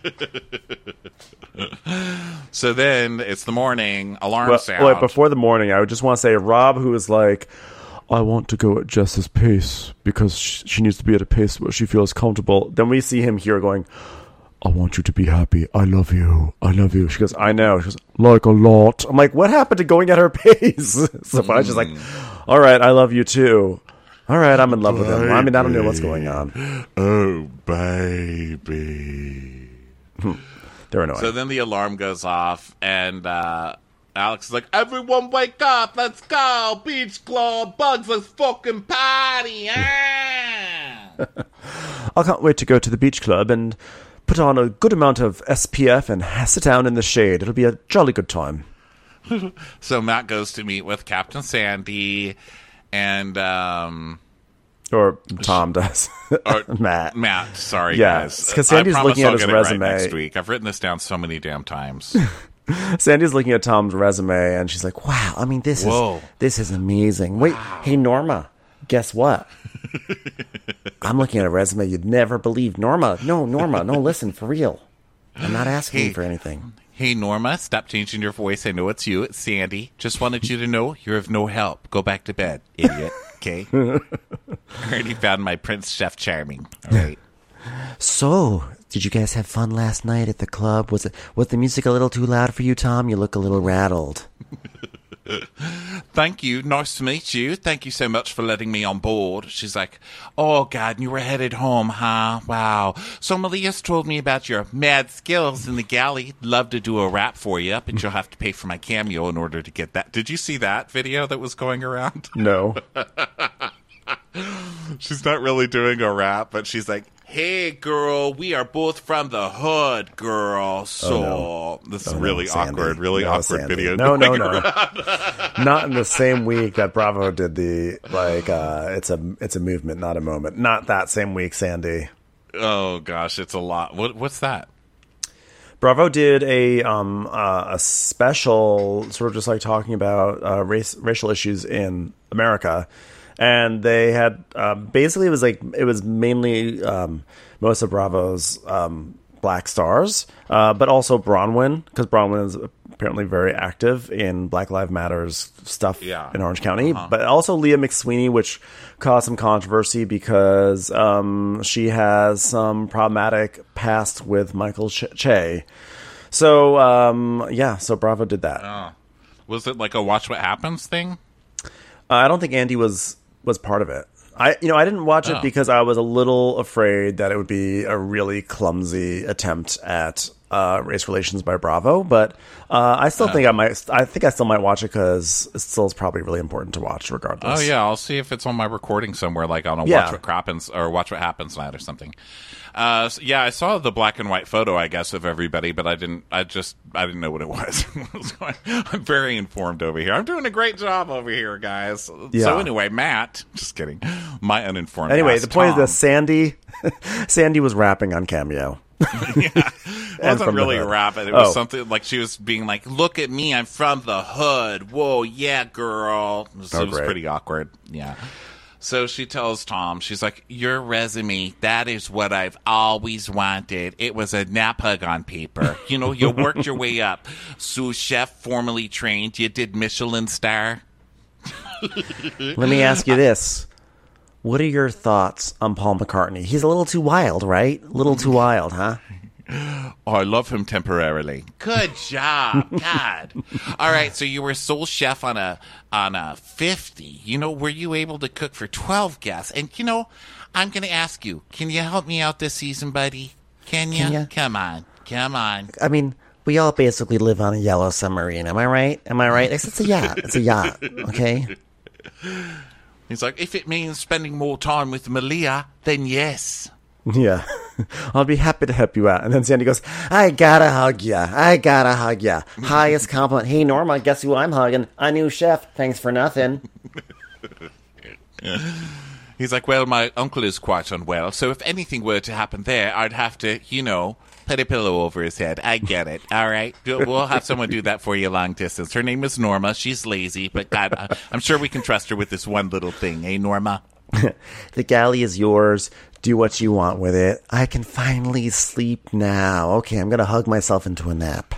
So then it's the morning, alarm sound. Wait, before the morning, I would just want to say Rob, who is like, I want to go at Jess's pace because she needs to be at a pace where she feels comfortable. Then we see him here going, I want you to be happy. I love you. I love you. She goes, I know. She goes, like a lot. I'm like, what happened to going at her pace? So I was just like, all right, I love you too. All right, I'm in love with him. I mean, I don't know what's going on. Oh, baby. They're annoying. So then the alarm goes off, and Alex is like, everyone wake up, let's go, beach club, Bugs, let's fucking party, ah! I can't wait to go to the beach club and put on a good amount of SPF and sit down in the shade. It'll be a jolly good time. So Matt goes to meet with Captain Sandy, and Or Tom does. or Matt. Sorry, Yeah, guys. 'cause Sandy's I promise looking at I'll his get it right resume. next week. I've written this down so many damn times. Sandy's looking at Tom's resume, and she's like, wow, I mean, this is amazing. Wait, hey, Norma, guess what? I'm looking at a resume you'd never believe. Norma, no, listen, for real. I'm not asking for anything. Hey, Norma, stop changing your voice. I know it's you. It's Sandy. Just wanted you to know you're of no help. Go back to bed, idiot. Okay? I already found my Prince Chef Charming. All right. So, did you guys have fun last night at the club? Was the music a little too loud for you, Tom? You look a little rattled. Thank you. Nice to meet you. Thank you so much for letting me on board. She's like, oh, God, you were headed home, huh? Wow. So Malia's told me about your mad skills in the galley. Love to do a rap for you, but you'll have to pay for my cameo in order to get that. Did you see that video that was going around? No. She's not really doing a rap, but she's like, hey, girl, we are both from the hood, girl. So this is really Sandy. awkward, really No, awkward Sandy. video. No. going around. Not in the same week that Bravo did the, like, it's a movement, not a moment. Not that same week, Sandy. Oh, gosh, it's a lot. What's that? Bravo did a special, sort of just like talking about racial issues in America, and they had basically it was mainly most of Bravo's black stars, but also Bronwyn, because Bronwyn is apparently very active in Black Lives Matters stuff in Orange County, but also Leah McSweeney, which caused some controversy because she has some problematic past with Michael Che. So, so Bravo did that. Was it like a Watch What Happens thing? I don't think Andy was part of it. I didn't watch it because I was a little afraid that it would be a really clumsy attempt at race relations by Bravo, but I still think I still might watch it because it still is probably really important to watch regardless. Oh yeah, I'll see if it's on my recording somewhere, like on a Yeah. Watch What Happens or Watch What Happens night or something. I saw the black and white photo, I guess, of everybody, but I didn't know what it was. I'm very informed over here. I'm doing a great job over here, guys. Yeah. So anyway, Matt, just kidding. My uninformed. Anyway, ass the point Tom. is that Sandy was rapping on Cameo. It wasn't from the really hood. rapping. It was something like she was being like, look at me, I'm from the hood. Whoa, yeah, girl. It was great. pretty awkward. Yeah. So she tells Tom, she's like, your resume, that is what I've always wanted. It was a nap hug on paper. You know, you worked your way up. Sous chef, formally trained. You did Michelin star. Let me ask you this. What are your thoughts on Paul McCartney? He's a little too wild, right? A little too wild, huh? Oh, I love him temporarily. Good job. God. All right, so you were sole chef on a 50. You know, were you able to cook for 12 guests? And, you know, I'm going to ask you, can you help me out this season, buddy? Can you? Can ya? Come on. I mean, we all basically live on a yellow submarine. Am I right? It's a yacht. It's a yacht, okay? He's like, if it means spending more time with Malia, then yes. Yeah. I'll be happy to help you out. And then Sandy goes, I gotta hug ya. Highest compliment. Hey, Norma, guess who I'm hugging? A new chef. Thanks for nothing. He's like, well, my uncle is quite unwell, so if anything were to happen there, I'd have to, you know, put a pillow over his head. I get it. All right. We'll have someone do that for you long distance. Her name is Norma. She's lazy, but God, I'm sure we can trust her with this one little thing. Hey, Norma? The galley is yours. Do what you want with it. I can finally sleep now. Okay, I'm going to hug myself into a nap.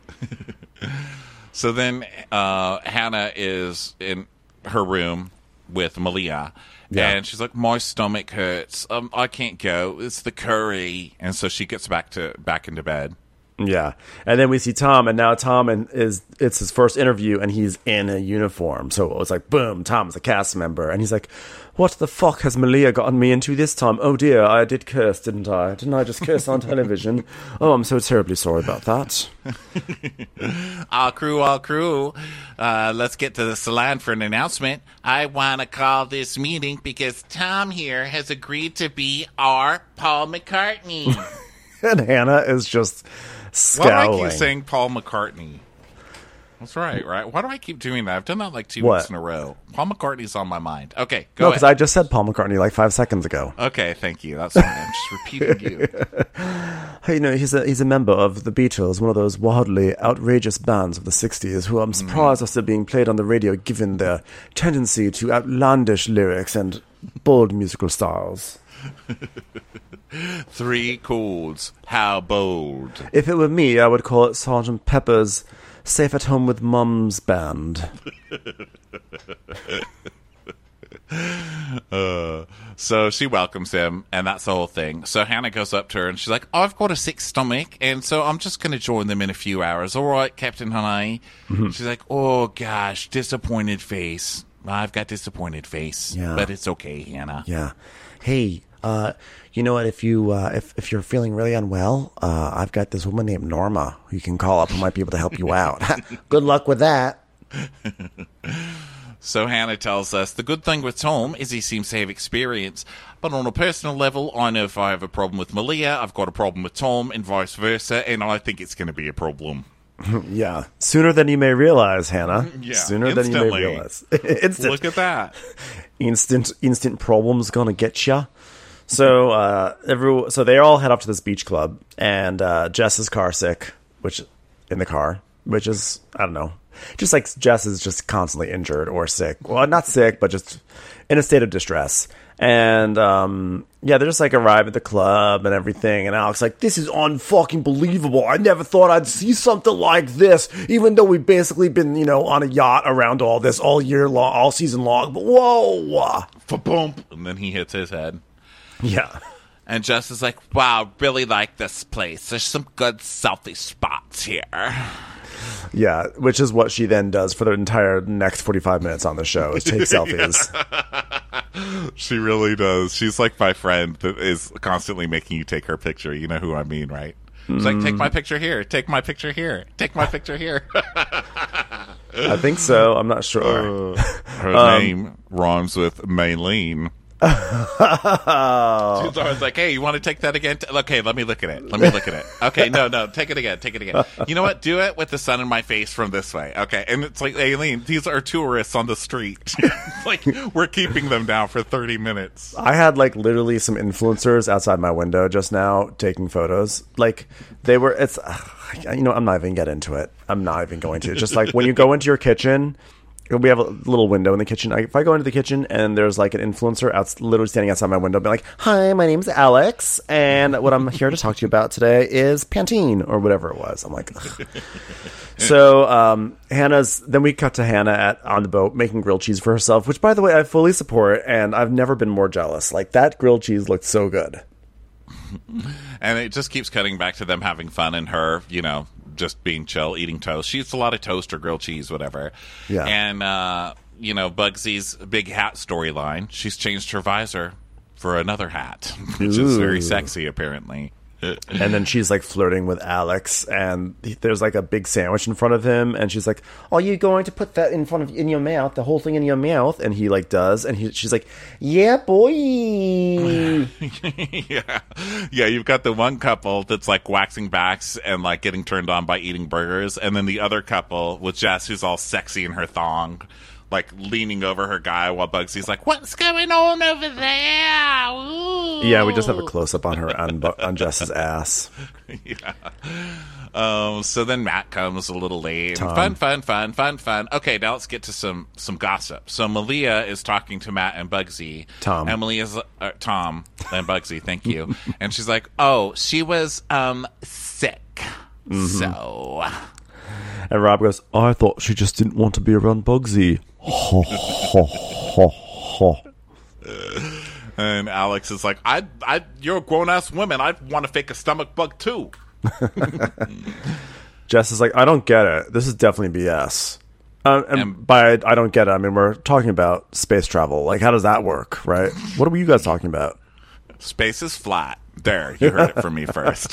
So then Hannah is in her room with Malia. Yeah. And she's like, my stomach hurts. I can't go. It's the curry. And so she gets back into bed. Yeah. And then we see Tom, and now Tom it's his first interview, and he's in a uniform. So it was like, boom, Tom's a cast member. And he's like, what the fuck has Malia gotten me into this time? Oh dear, I did curse, didn't I? Didn't I just curse on television? Oh, I'm so terribly sorry about that. All crew. Let's get to the salon for an announcement. I want to call this meeting because Tom here has agreed to be our Paul McCartney. And Hannah is just Why do I scowling. keep saying Paul McCartney? That's right? Why do I keep doing that? I've done that like 2 What? weeks in a row. Paul McCartney's on my mind. Okay, go No, ahead. because I just said Paul McCartney like 5 seconds ago. Okay, thank you. That's fine. I'm just repeating you. Hey, you know, he's a member of the Beatles, one of those wildly outrageous bands of the 60s who I'm surprised are still being played on the radio given their tendency to outlandish lyrics and bold musical styles. 3 chords. How bold. If it were me, I would call it Sgt. Pepper's Safe at Home with Mum's Band. So she welcomes him, and that's the whole thing. So Hannah goes up to her, and she's like, I've got a sick stomach, and so I'm just going to join them in a few hours. All right, Captain Honey. She's like, oh, gosh, disappointed face. I've got disappointed face. Yeah. But it's okay, Hannah. Yeah. Hey, you know what? If you're feeling really unwell, I've got this woman named Norma who you can call up who might be able to help you out. Good luck with that. So Hannah tells us, the good thing with Tom is he seems to have experience. But on a personal level, I know if I have a problem with Malia, I've got a problem with Tom, and vice versa, and I think it's going to be a problem. Yeah. Sooner than you may realize, Hannah. Yeah, Sooner than you may instantly. realize. Instant. Look at that. Instant problems gonna get ya. So so they all head up to this beach club, and Jess is car sick, which is, I don't know, just like Jess is just constantly injured or sick. Well, not sick, but just in a state of distress. And yeah, they just like arrive at the club and everything, and Alex like, this is unfucking believable. I never thought I'd see something like this, even though we've basically been, you know, on a yacht around all this all year long, all season long. But whoa, Fa-boom. And then he hits his head. yeah. And Jess is like, wow, really like this place. There's some good selfie spots here. Yeah, which is what she then does for the entire next 45 minutes on the show, is take selfies. She really does. She's like my friend that is constantly making you take her picture. You know who I mean, right? She's like, take my picture here. Take my picture here. Take my picture here. I think so. I'm not sure. Her name rhymes with Maylene. She's always like, hey, you want to take that again? Okay, let me look at it. Okay, no, take it again. You know what? Do it with the sun in my face from this way. Okay, and it's like, Aileen, these are tourists on the street. Like, we're keeping them down for 30 minutes. I had like literally some influencers outside my window just now taking photos. Like I'm not even get into it. I'm not even going to. Just like when you go into your kitchen we have a little window in the kitchen. If I go into the kitchen and there's like an influencer literally standing outside my window, be like, "Hi, my name's Alex, and what I'm here to talk to you about today is Pantene," or whatever it was. I'm like, ugh. So then we cut to Hannah on the boat making grilled cheese for herself, which, by the way, I fully support, and I've never been more jealous. Like, that grilled cheese looked so good. And it just keeps cutting back to them having fun and her, just being chill, eating toast. She eats a lot of toast or grilled cheese, whatever. Yeah. And, Bugsy's big hat storyline, she's changed her visor for another hat, which is very sexy, apparently. And then she's like flirting with Alex, and there's like a big sandwich in front of him, and she's like, "Are you going to put that in your mouth, the whole thing in your mouth?" And he like does, and she's like, "Yeah, boy." Yeah, you've got the one couple that's like waxing backs and like getting turned on by eating burgers, and then the other couple with Jess, who's all sexy in her thong, like leaning over her guy while Bugsy's like, "What's going on over there?" Ooh. Yeah, we just have a close up on her on Jess's ass. Yeah. So then Matt comes a little late. Tom. Fun. Okay, now let's get to some gossip. So Malia is talking to Matt and Bugsy. Tom and Bugsy. Thank you. And she's like, "Oh, she was sick." So. And Rob goes, "I thought she just didn't want to be around Bugsy." Ho, ho, ho, ho. And Alex is like, you're a grown-ass woman. I'd want to fake a stomach bug, too. Jess is like, "I don't get it. This is definitely BS." And by I don't get it, I mean, we're talking about space travel. Like, how does that work, right? What were you guys talking about? Space is flat. There, you heard it from me first.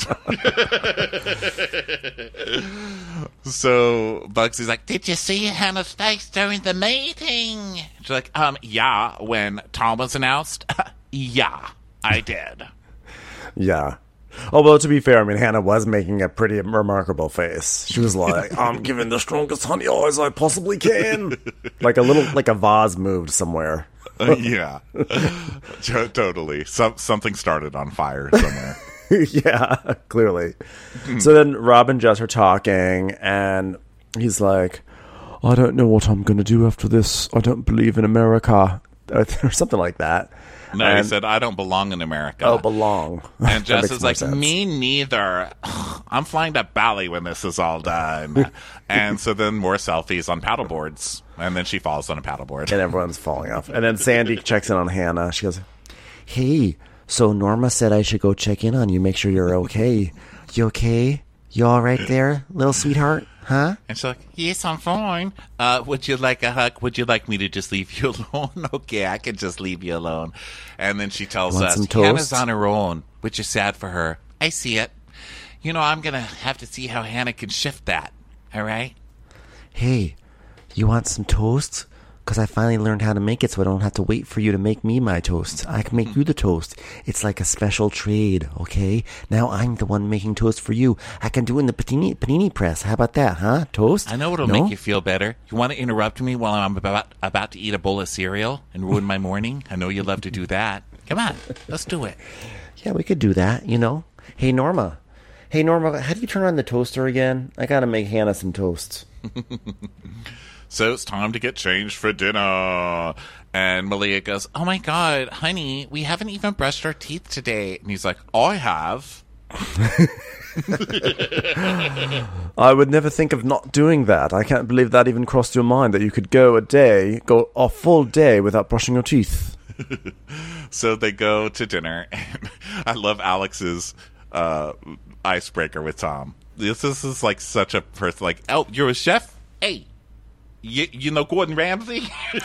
So Bugsy's like, "Did you see Hannah's face during the meeting?" She's like, yeah, when Tom was announced. Yeah, I did. Yeah. Although, to be fair, I mean, Hannah was making a pretty remarkable face. She was like, "I'm giving the strongest honey eyes I possibly can." Like a vase moved somewhere. Yeah. Totally. Something started on fire somewhere. Yeah, clearly. So then Rob and Jess are talking, and he's like, "I don't know what I'm going to do after this. I don't believe in America," or something like that. No, he said, "I don't belong in America." Oh, belong. And Jess is like, sense. "Me neither. I'm flying to Bali when this is all done." And so then more selfies on paddleboards. And then she falls on a paddleboard. And everyone's falling off. And then Sandy checks in on Hannah. She goes, "Hey, so Norma said I should go check in on you, make sure you're okay. You okay? You all right there, little sweetheart? Huh?" And she's like, "Yes, I'm fine. Would you like a hug? Would you like me to just leave you alone?" "Okay, I can just leave you alone." And then she tells Want us, some toast? Hannah's on her own, which is sad for her. I see it. I'm going to have to see how Hannah can shift that. All right? "Hey, you want some toast? Because I finally learned how to make it so I don't have to wait for you to make me my toast. I can make you the toast. It's like a special trade, okay? Now I'm the one making toast for you. I can do it in the panini press. How about that, huh? Toast? I know what'll make you feel better. You want to interrupt me while I'm about to eat a bowl of cereal and ruin my morning? I know you love to do that. Come on, let's do it." Yeah, we could do that, Hey, Norma. How do you turn on the toaster again? I gotta make Hannah some toast. So it's time to get changed for dinner. And Malia goes, "Oh my God, honey, we haven't even brushed our teeth today." And he's like, "I have." "I would never think of not doing that. I can't believe that even crossed your mind, that you could go a full day without brushing your teeth." So they go to dinner. And I love Alex's icebreaker with Tom. This is like such a person, like, "Oh, you're a chef? Hey, you know Gordon Ramsay?"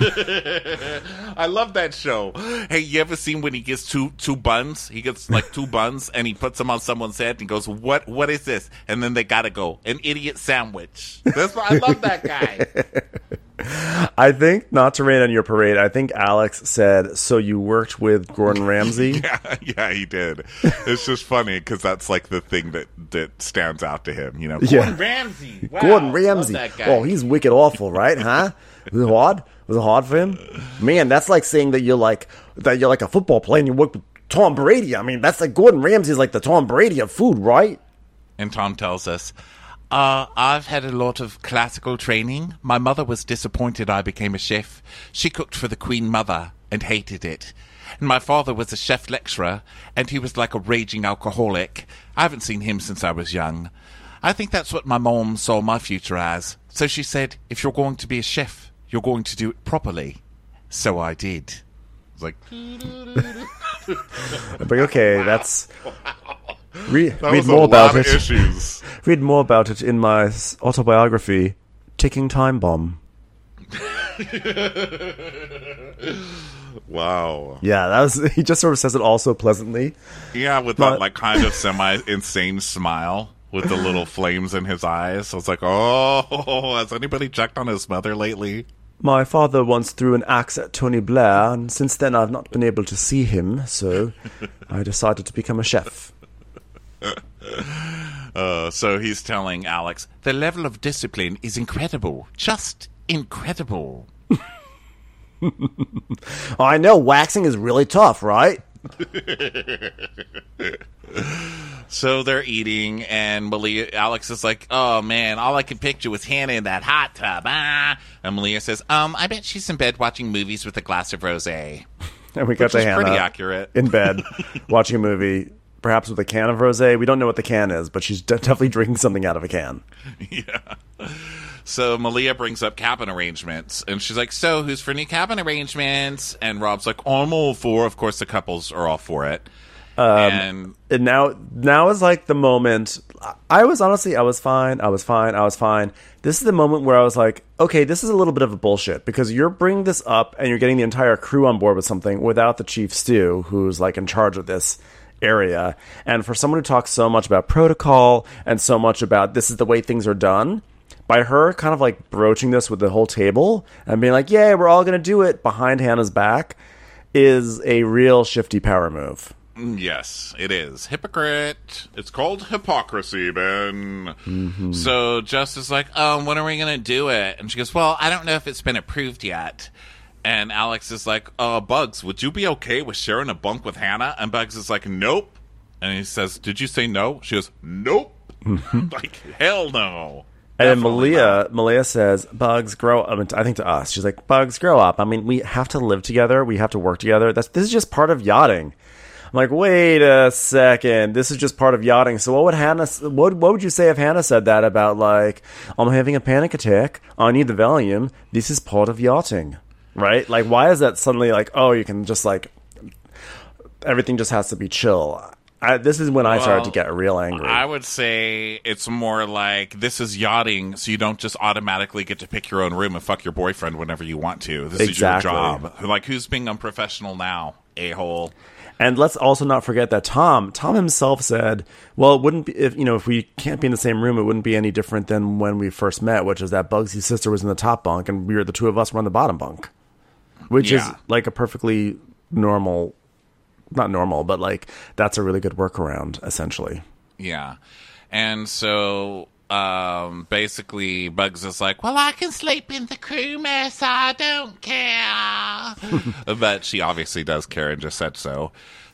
I love that show. Hey, you ever seen when he gets two buns? He gets like two buns and he puts them on someone's head and he goes, what is this? And then they gotta go, "An idiot sandwich." That's why I love that guy. I think, not to rain on your parade, I think Alex said, "So you worked with Gordon Ramsay?" Yeah, he did. It's just funny because that's like the thing that stands out to him. Gordon Ramsay. Wow, Gordon Ramsay. love that guy. Oh, he's wicked awful, right? Huh? Was it hard? Was it hard for him? Man, that's like saying that you're like a football player and you work with Tom Brady. I mean, that's like Gordon Ramsay's like the Tom Brady of food, right? And Tom tells us, I've had a lot of classical training. My mother was disappointed I became a chef. She cooked for the Queen Mother and hated it. And my father was a chef lecturer, and he was like a raging alcoholic. I haven't seen him since I was young. I think that's what my mom saw my future as. So she said, if you're going to be a chef, you're going to do it properly. So I did. It's like... But okay, that's... Read was more a about lot it. of issues. Read more about it in my autobiography, Ticking Time Bomb. Wow. Yeah, that was. He just sort of says it all so pleasantly. Yeah, with that like kind of semi-insane smile with the little flames in his eyes. I was like, oh, has anybody checked on his mother lately? My father once threw an axe at Tony Blair, and since then I've not been able to see him, so I decided to become a chef. So he's telling Alex, the level of discipline is incredible. Just incredible. I know, waxing is really tough, right? So they're eating, and Alex is like, oh man, all I can picture was Hannah in that hot tub. Ah. And Malia says, I bet she's in bed watching movies with a glass of rosé. And we got to Hannah pretty accurate. in bed watching a movie, perhaps with a can of rosé. We don't know what the can is, but she's definitely drinking something out of a can. Yeah. So Malia brings up cabin arrangements, and she's like, so who's for new cabin arrangements? And Rob's like, I'm all for. Of course, the couples are all for it. And now is like the moment. I was fine. This is the moment where I was like, okay, this is a little bit of a bullshit, because you're bringing this up and you're getting the entire crew on board with something without the chief stew, who's like in charge of this area. And for someone who talks so much about protocol and so much about this is the way things are done, by her kind of like broaching this with the whole table and being like, yeah, we're all going to do it behind Hannah's back, is a real shifty power move. Yes, it is. Hypocrite. It's called hypocrisy, Ben. Mm-hmm. So Jess is like, when are we going to do it? And she goes, well, I don't know if it's been approved yet. And Alex is like, Bugs, would you be okay with sharing a bunk with Hannah? And Bugs is like, nope. And he says, did you say no? She goes, nope. Like, hell no. And then Definitely Malia says, Bugs, grow up. I mean, I think to us, she's like, Bugs, grow up. I mean, we have to live together. We have to work together. This is just part of yachting. I'm like, wait a second. This is just part of yachting. So what would you say if Hannah said that about, like, I'm having a panic attack. I need the Valium. This is part of yachting. Right? Like, why is that suddenly like, oh, you can just like, everything just has to be chill? This is when I started to get real angry. I would say it's more like, this is yachting, so you don't just automatically get to pick your own room and fuck your boyfriend whenever you want to. This is your job. Like, who's being unprofessional now, a-hole? And let's also not forget that Tom himself said, well, it wouldn't be, if we can't be in the same room, it wouldn't be any different than when we first met, which is that Bugsy's sister was in the top bunk and the two of us were on the bottom bunk. Which is like a perfectly normal, not normal, but like that's a really good workaround, essentially. Yeah. And so basically Bugs is like, well, I can sleep in the crew mess. I don't care. But she obviously does care and just said so.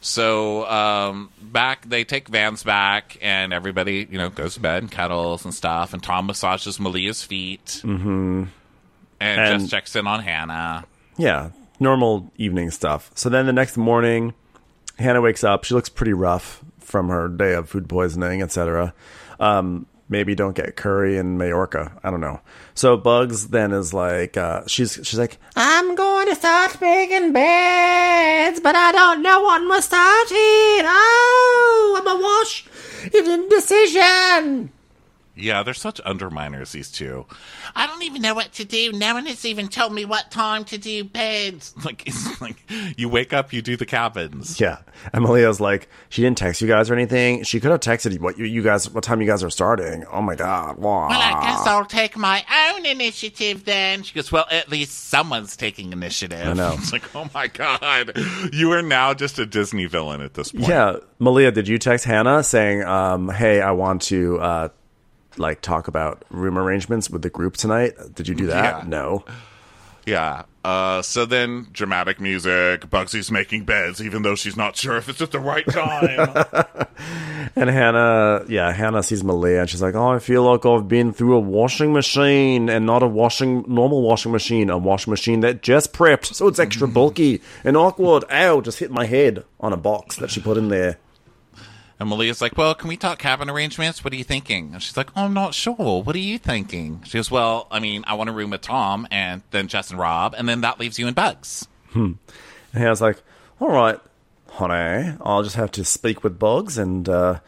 So they take Vans back and everybody, goes to bed and cuddles and stuff. And Tom massages Malia's feet. Mm-hmm. And just checks in on Hannah. Yeah, normal evening stuff. So then the next morning, Hannah wakes up. She looks pretty rough from her day of food poisoning, etc. Maybe don't get curry in Majorca. I don't know. So Bugs then is like, she's like, I'm going to start making beds, but I don't know what we're starting. Oh, I'm a wash in indecision. Yeah, they're such underminers, these two. I don't even know what to do. No one has even told me what time to do beds. It's like you wake up, you do the cabins. Yeah. Amelia's like, she didn't text you guys or anything. She could have texted what time you guys are starting. Oh my God. Wow. Well, I guess I'll take my own initiative then. She goes, well, at least someone's taking initiative. I know. It's like, oh my God. You are now just a Disney villain at this point. Yeah. Malia, did you text Hannah saying, hey, I want to talk about room arrangements with the group tonight? Did you do that? Yeah. No. Yeah. So then, dramatic music. Bugsy's making beds, even though she's not sure if it's at the right time. And Hannah sees Malia, and she's like, "Oh, I feel like I've been through a washing machine, and not a normal washing machine, a washing machine that just prepped, so it's extra bulky and awkward. Ow, just hit my head on a box that she put in there." And Malia's like, "Well, can we talk cabin arrangements? What are you thinking?" And she's like, "Oh, I'm not sure. What are you thinking?" She goes, "Well, I mean, I want a room with Tom, and then Jess and Rob, and then that leaves you and Bugs." And Hannah's like, "All right, honey, I'll just have to speak with Bugs, and I'm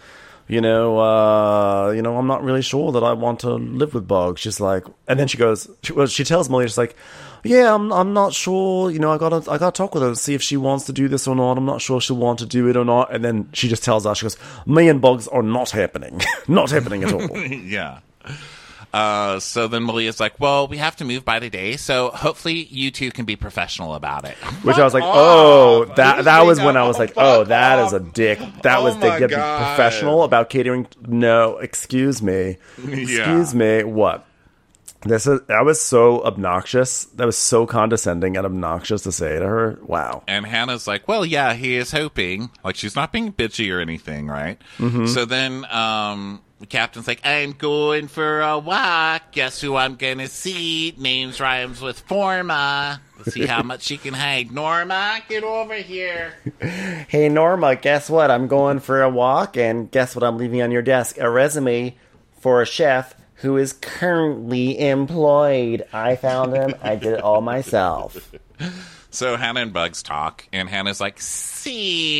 not really sure that I want to live with Bugs." She's like, and then she tells Malia, she's like, "Yeah, I'm not sure. I gotta talk with her and see if she wants to do this or not. I'm not sure she'll want to do it or not." And then she just tells us, she goes, "Me and Bugs are not happening, not happening at all." Yeah. So then Malia's like, "Well, we have to move by today, so hopefully you two can be professional about it." Which I was like, "Oh, that was when I was like, oh, that is a dick. That was they get professional about catering." No, excuse me, what? That was so obnoxious. That was so condescending and obnoxious to say to her. Wow. And Hannah's like, "Well, yeah, he is hoping." Like, she's not being bitchy or anything, right? Mm-hmm. So then the captain's like, "I'm going for a walk. Guess who I'm going to see? Names rhymes with Forma. Let's see how much she can hide. Norma, get over here." Hey, Norma, guess what? I'm going for a walk, and guess what I'm leaving on your desk? A resume for a chef who is currently employed. I found him. I did it all myself. So Hannah and Bugs talk, and Hannah's like, "So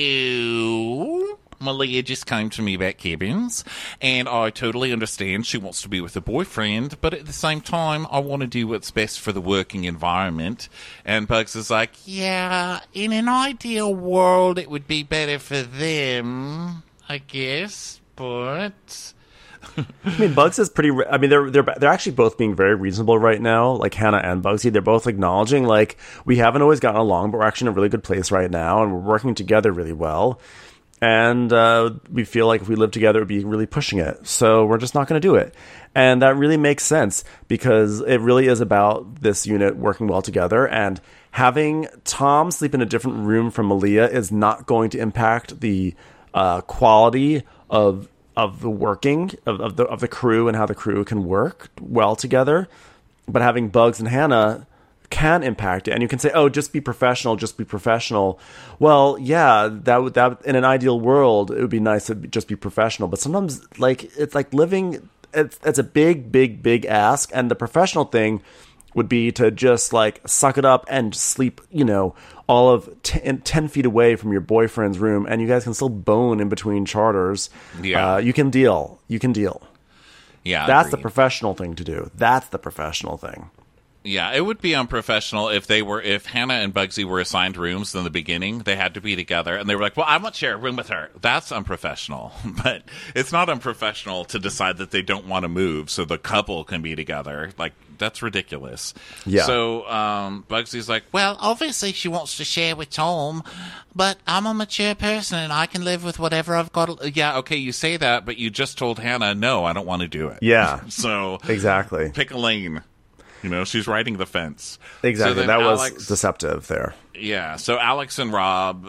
Malia just came to me about cabins, and I totally understand she wants to be with a boyfriend, but at the same time, I want to do what's best for the working environment." And Bugs is like, "Yeah, in an ideal world, it would be better for them, I guess, but..." I mean, Bugs is pretty. I mean, they're actually both being very reasonable right now. Like Hannah and Bugsy, they're both acknowledging like we haven't always gotten along, but we're actually in a really good place right now, and we're working together really well. And we feel like if we live together, it would be really pushing it. So we're just not going to do it. And that really makes sense because it really is about this unit working well together. And having Tom sleep in a different room from Malia is not going to impact the quality of the working of the crew and how the crew can work well together. But having Bugs and Hannah can impact it, and you can say, "Oh, just be professional, just be professional." Well, yeah, that in an ideal world, it would be nice to just be professional. But sometimes, like it's like living, it's a big ask, and the professional thing would be to just like suck it up and sleep, all of 10 feet away from your boyfriend's room, and you guys can still bone in between charters. Yeah, you can deal. Yeah, that's agreed. the professional thing to do. That's the professional thing. Yeah, it would be unprofessional if Hannah and Bugsy were assigned rooms in the beginning. They had to be together, and they were like, "Well, I want to share a room with her." That's unprofessional. But it's not unprofessional to decide that they don't want to move so the couple can be together. Like, that's ridiculous. Yeah. So Bugsy's like, "Well, obviously she wants to share with Tom, but I'm a mature person and I can live with whatever I've got." Yeah, okay, you say that, but you just told Hannah, "No, I don't want to do it." Yeah. So Exactly. pick a lane. She's riding the fence. Exactly. So that Alex, was deceptive there. Yeah. So Alex and Rob,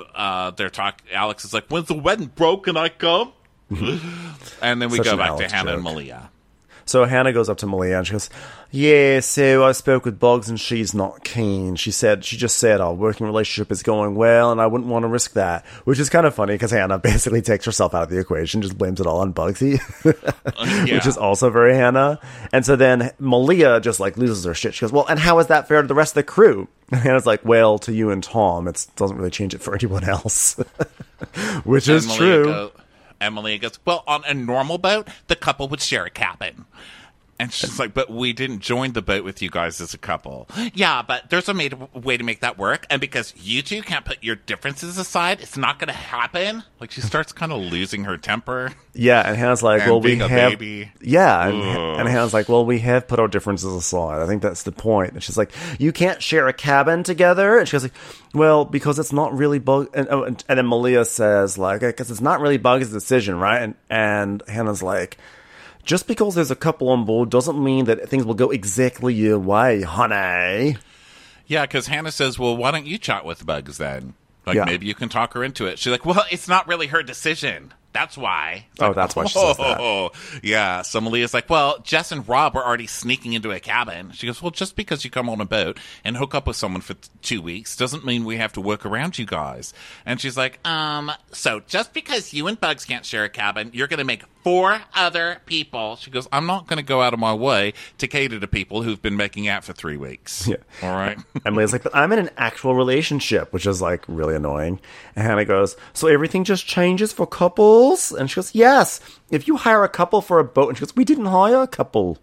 Alex is like, "When's the wedding, bro? Can I come?" And then we Such go an back Alex to Hannah joke. and Malia. So Hannah goes up to Malia and she goes, "Yeah, so I spoke with Bugs and she's not keen. She just said our working relationship is going well and I wouldn't want to risk that." Which is kind of funny because Hannah basically takes herself out of the equation, just blames it all on Bugsy, which is also very Hannah. And so then Malia just like loses her shit. She goes, "Well, and how is that fair to the rest of the crew?" And Hannah's like, "Well, to you and Tom, it doesn't really change it for anyone else," which is true. And Malia goes, "Well, on a normal boat, the couple would share a cabin." And she's like, "But we didn't join the boat with you guys as a couple." "Yeah, but there's a way to make that work. And because you two can't put your differences aside, it's not going to happen." Like, she starts kind of losing her temper. Yeah, and Hannah's like, "Well, we have..." Baby. Yeah, and Hannah's like, "Well, we have put our differences aside. I think that's the point." And she's like, "You can't share a cabin together?" And she goes like, "Well, because it's not really Bug..." And then Malia says, like, "Because it's not really Bug's decision, right?" And Hannah's like, "Just because there's a couple on board doesn't mean that things will go exactly your way, honey." Yeah, because Hannah says, well, why don't you chat with Bugs then? Like, Yeah. maybe you can talk her into it. She's like, well, it's not really her decision. That's why. It's Oh, like, that's why she says that. Yeah. So Malia's like, well, Jess and Rob were already sneaking into a cabin. She goes, well, just because you come on a boat and hook up with someone for 2 weeks doesn't mean we have to work around you guys. And she's like, so just because you and Bugs can't share a cabin, you're going to make 4 other people. She goes, I'm not going to go out of my way to cater to people who've been making out for 3 weeks. Yeah. All right. Emily's like, but I'm in an actual relationship, which is like really annoying. And Hannah goes, so everything just changes for couples? And she goes, yes. If you hire a couple for a boat, and she goes, we didn't hire a couple.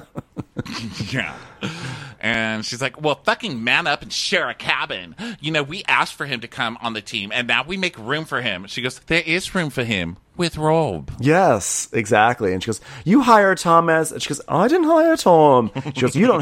Yeah. And she's like, well, fucking man up and share a cabin. You know, we asked for him to come on the team, and now we make room for him. She goes, there is room for him with Rob. Yes, exactly. And she goes, you hire Tom as, and she goes, I didn't hire Tom. She goes, you don't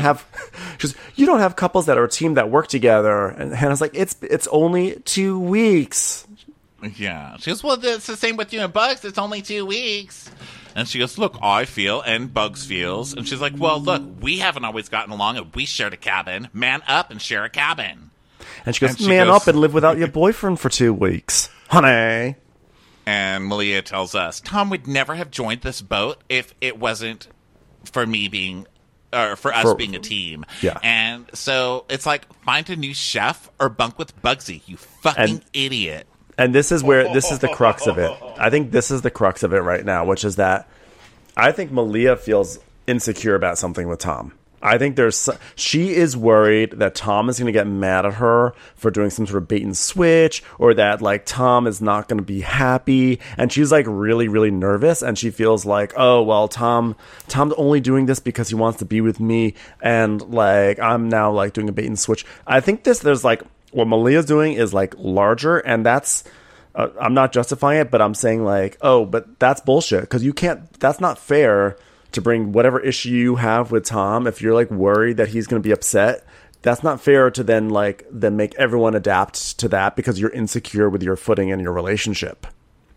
have couples that are a team that work together. And Hannah's like, it's only 2 weeks. Yeah. She goes, well, it's the same with you and Bugs. It's only 2 weeks. And she goes, look, I feel and Bugs feels. And she's like, well, look, we haven't always gotten along and we shared a cabin. Man up and share a cabin. And she goes, man up and live without your boyfriend for 2 weeks. Honey. And Malia tells us, Tom would never have joined this boat if it wasn't for me being, or for us being a team. Yeah. And so it's like, find a new chef or bunk with Bugsy, you fucking idiot. And this is the crux of it. I think this is the crux of it right now, which is that I think Malia feels insecure about something with Tom. I think she is worried that Tom is going to get mad at her for doing some sort of bait and switch, or that like Tom is not going to be happy, and she's like really, really nervous, and she feels like, oh well, Tom's only doing this because he wants to be with me, and like I'm now like doing a bait and switch. I think there's like what Malia's doing is like larger, and that's I'm not justifying it, but I'm saying like, oh, but that's bullshit because you can't. That's not fair to bring whatever issue you have with Tom. If you're like worried that he's going to be upset, that's not fair to then make everyone adapt to that because you're insecure with your footing in your relationship.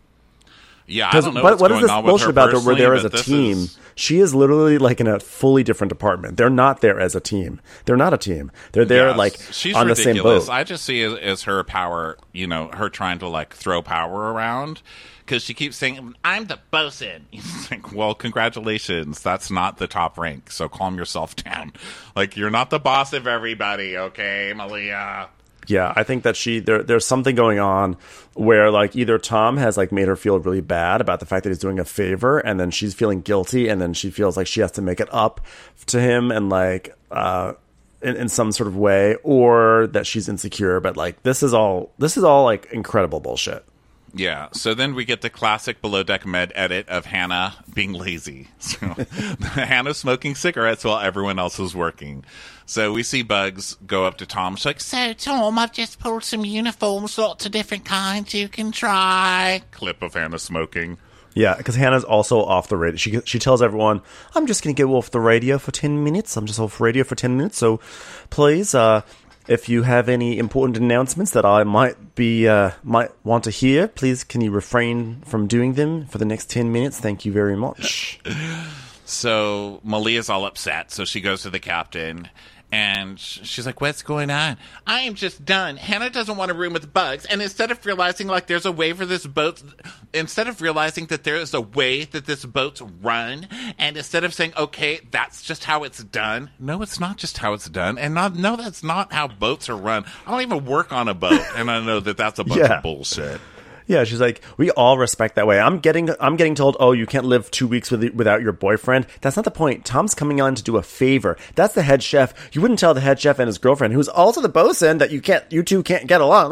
Yeah, I don't know what is this on bullshit about that we're there as a this team? She is literally like in a fully different department. They're not there as a team. They're not a team. They're there like she's on ridiculous. the same boat. I just see it as her power, you know, her trying to like throw power around because she keeps saying, I'm the bosun. It's like, well, congratulations. That's not the top rank. So calm yourself down. Like, you're not the boss of everybody, okay, Malia? Yeah, I think that there's something going on where like either Tom has like made her feel really bad about the fact that he's doing a favor, and then she's feeling guilty, and then she feels like she has to make it up to him and like in some sort of way, or that she's insecure. But like this is all like incredible bullshit. Yeah, so then we get the classic Below Deck Med edit of Hannah being lazy. So Hannah smoking cigarettes while everyone else is working. So we see Bugs go up to Tom. She's like, so Tom, I've just pulled some uniforms, lots of different kinds you can try. Clip of Hannah smoking. Yeah, because Hannah's also off the radio. She tells everyone, I'm just going to go off the radio for 10 minutes. I'm just off radio for 10 minutes. So please, if you have any important announcements that I might want to hear, please can you refrain from doing them for the next 10 minutes? Thank you very much. So Malia's all upset. So she goes to the captain. And she's like, what's going on? I am just done. Hannah doesn't want a room with Bugs. And instead of realizing like there's a way for this boat, instead of realizing that there is a way that this boat's run, and instead of saying, okay, that's just how it's done. No, it's not just how it's done. And no, that's not how boats are run. I don't even work on a boat. And I know that that's a bunch of bullshit. Yeah, she's like, we all respect that way. I'm getting told, oh, you can't live 2 weeks without your boyfriend. That's not the point. Tom's coming on to do a favor. That's the head chef. You wouldn't tell the head chef and his girlfriend, who's also the bosun, that you two can't get along.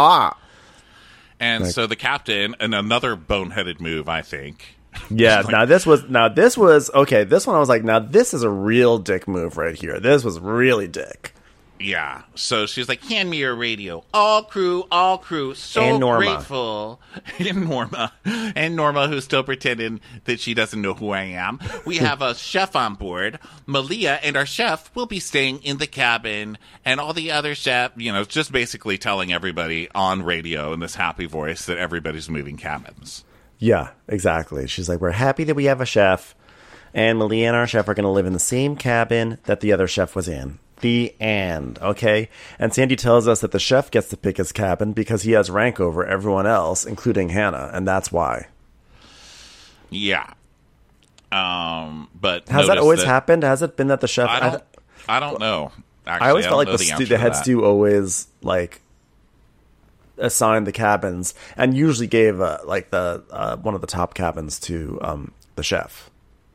And so the captain, and another boneheaded move, I think. Yeah, this was okay. This one I was like, now this is a real dick move right here. This was really dick. Yeah, so she's like, hand me your radio. All crew, so and Norma. Grateful. And Norma, who's still pretending that she doesn't know who I am. We have a chef on board. Malia and our chef will be staying in the cabin, and all the other chef, just basically telling everybody on radio in this happy voice that everybody's moving cabins. Yeah, exactly. She's like, we're happy that we have a chef, and Malia and our chef are going to live in the same cabin that the other chef was in The end, okay? And Sandy tells us that the chef gets to pick his cabin because he has rank over everyone else, including Hannah, and that's why. Yeah. But has that always happened? Has it been that the chef... I don't know. Actually, I always felt like the head that. stew always, like, assigned the cabins and usually gave, one of the top cabins to the chef.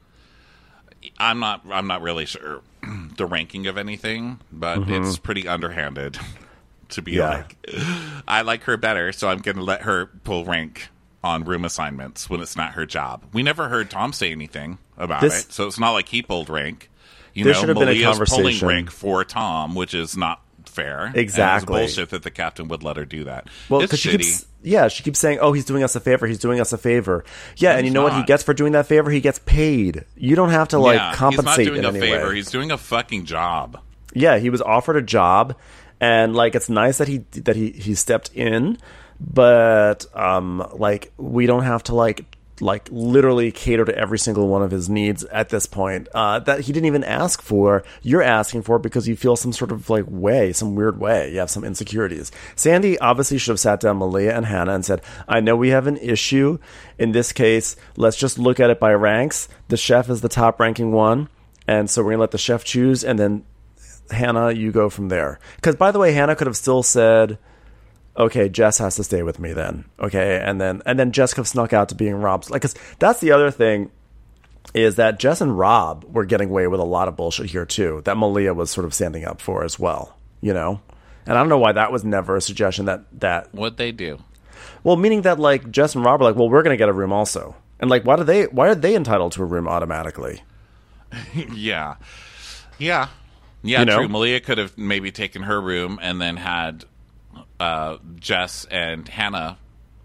I'm not really sure the ranking of anything, but it's pretty underhanded to be like, I like her better, so I'm going to let her pull rank on room assignments when it's not her job. We never heard Tom say anything about it, so it's not like he pulled rank. There should have been a Malia's conversation. pulling rank for Tom, which is not fair. Exactly. And it's bullshit that the captain would let her do that. Well, it's shitty. She keeps saying, "Oh, he's doing us a favor. He's doing us a favor." Yeah, and you know what he not. gets for doing that favor? He gets paid. You don't have to compensate he's not doing in a any favor. way. He's doing a fucking job. Yeah, he was offered a job, and it's nice that he stepped in, but we don't have to literally cater to every single one of his needs at this point that he didn't even ask for. You're asking for because you feel some sort of some weird way. You have some insecurities. Sandy obviously should have sat down Malia and Hannah and said, I know we have an issue. In this case, let's just look at it by ranks. The chef is the top ranking one. And so we're going to let the chef choose. And then Hannah, you go from there. Because by the way, Hannah could have still said, okay, Jess has to stay with me then. Okay, and then Jess could have snuck out to being Rob's. Because that's the other thing, is that Jess and Rob were getting away with a lot of bullshit here too. That Malia was sort of standing up for as well. And I don't know why that was never a suggestion that What'd they do? Well, meaning that Jess and Rob are well, we're going to get a room also, and why are they entitled to a room automatically? Yeah, true. Malia could have maybe taken her room and then had Jess and Hannah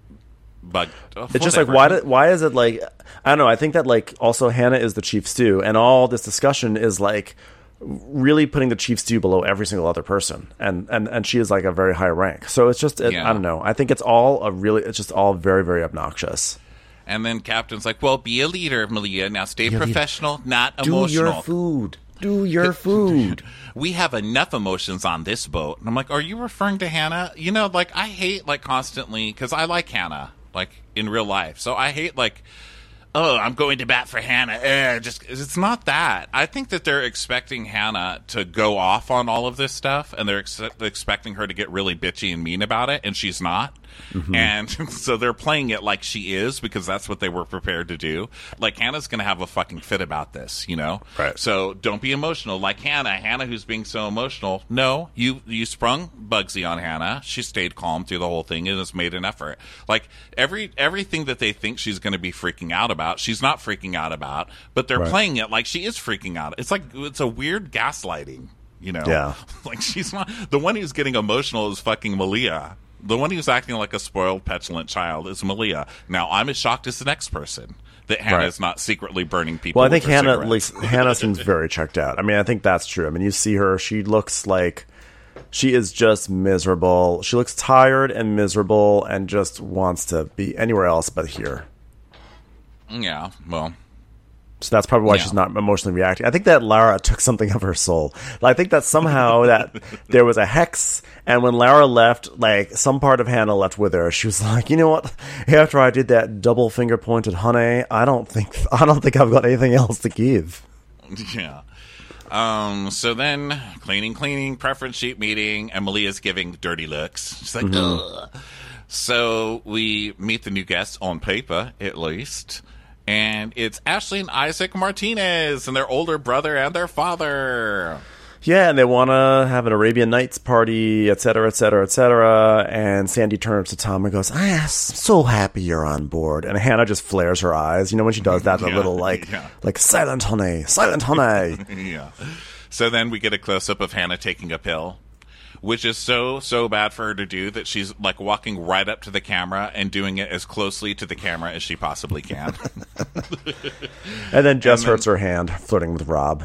it's just why is it I don't know. I think that also Hannah is the chief stew, and all this discussion is really putting the chief stew below every single other person, and she is a very high rank, so it's just I don't know. I think it's just all very, very obnoxious. And then Captain's well, be a leader, Malia. Now stay professional, not emotional. Do your food. We have enough emotions on this boat. And I'm are you referring to Hannah? I hate, constantly, because I like Hannah, in real life. So I hate, oh, I'm going to bat for Hannah. It's not that. I think that they're expecting Hannah to go off on all of this stuff, and they're expecting her to get really bitchy and mean about it, and she's not. Mm-hmm. And so they're playing it like she is, because that's what they were prepared to do. Hannah's going to have a fucking fit about this, Right. So don't be emotional. Hannah who's being so emotional. No, you sprung Bugsy on Hannah. She stayed calm through the whole thing and has made an effort. Everything that they think she's going to be freaking out about, she's not freaking out about, but they're playing it like she is freaking out. It's a weird gaslighting, Yeah. She's not. The one who's getting emotional is fucking Malia. The one who's acting like a spoiled, petulant child is Malia. Now, I'm as shocked as the next person that Hannah's not secretly burning people. Well, I think with her cigarettes. Hannah seems very checked out. I mean, I think that's true. I mean, you see her; she looks like she is just miserable. She looks tired and miserable, and just wants to be anywhere else but here. Yeah, well. So that's probably why she's not emotionally reacting. I think that Lara took something of her soul. I think that somehow that there was a hex, and when Lara left, some part of Hannah left with her. She was like, you know what? After I did that double finger pointed honey, I don't think I've got anything else to give. Yeah. So then cleaning, preference sheet meeting, and Malia's giving dirty looks. She's like, ugh. So we meet the new guests on paper, at least. And it's Ashley and Isaac Martinez and their older brother and their father. Yeah, and they want to have an Arabian Nights party, et cetera, et cetera, et cetera. And Sandy turns to Tom and goes, I'm so happy you're on board. And Hannah just flares her eyes. When she does that, the little, silent honey, silent honey. Yeah. So then we get a close-up of Hannah taking a pill, which is so bad for her to do that she's walking right up to the camera and doing it as closely to the camera as she possibly can. And then Jess hurts her hand flirting with Rob.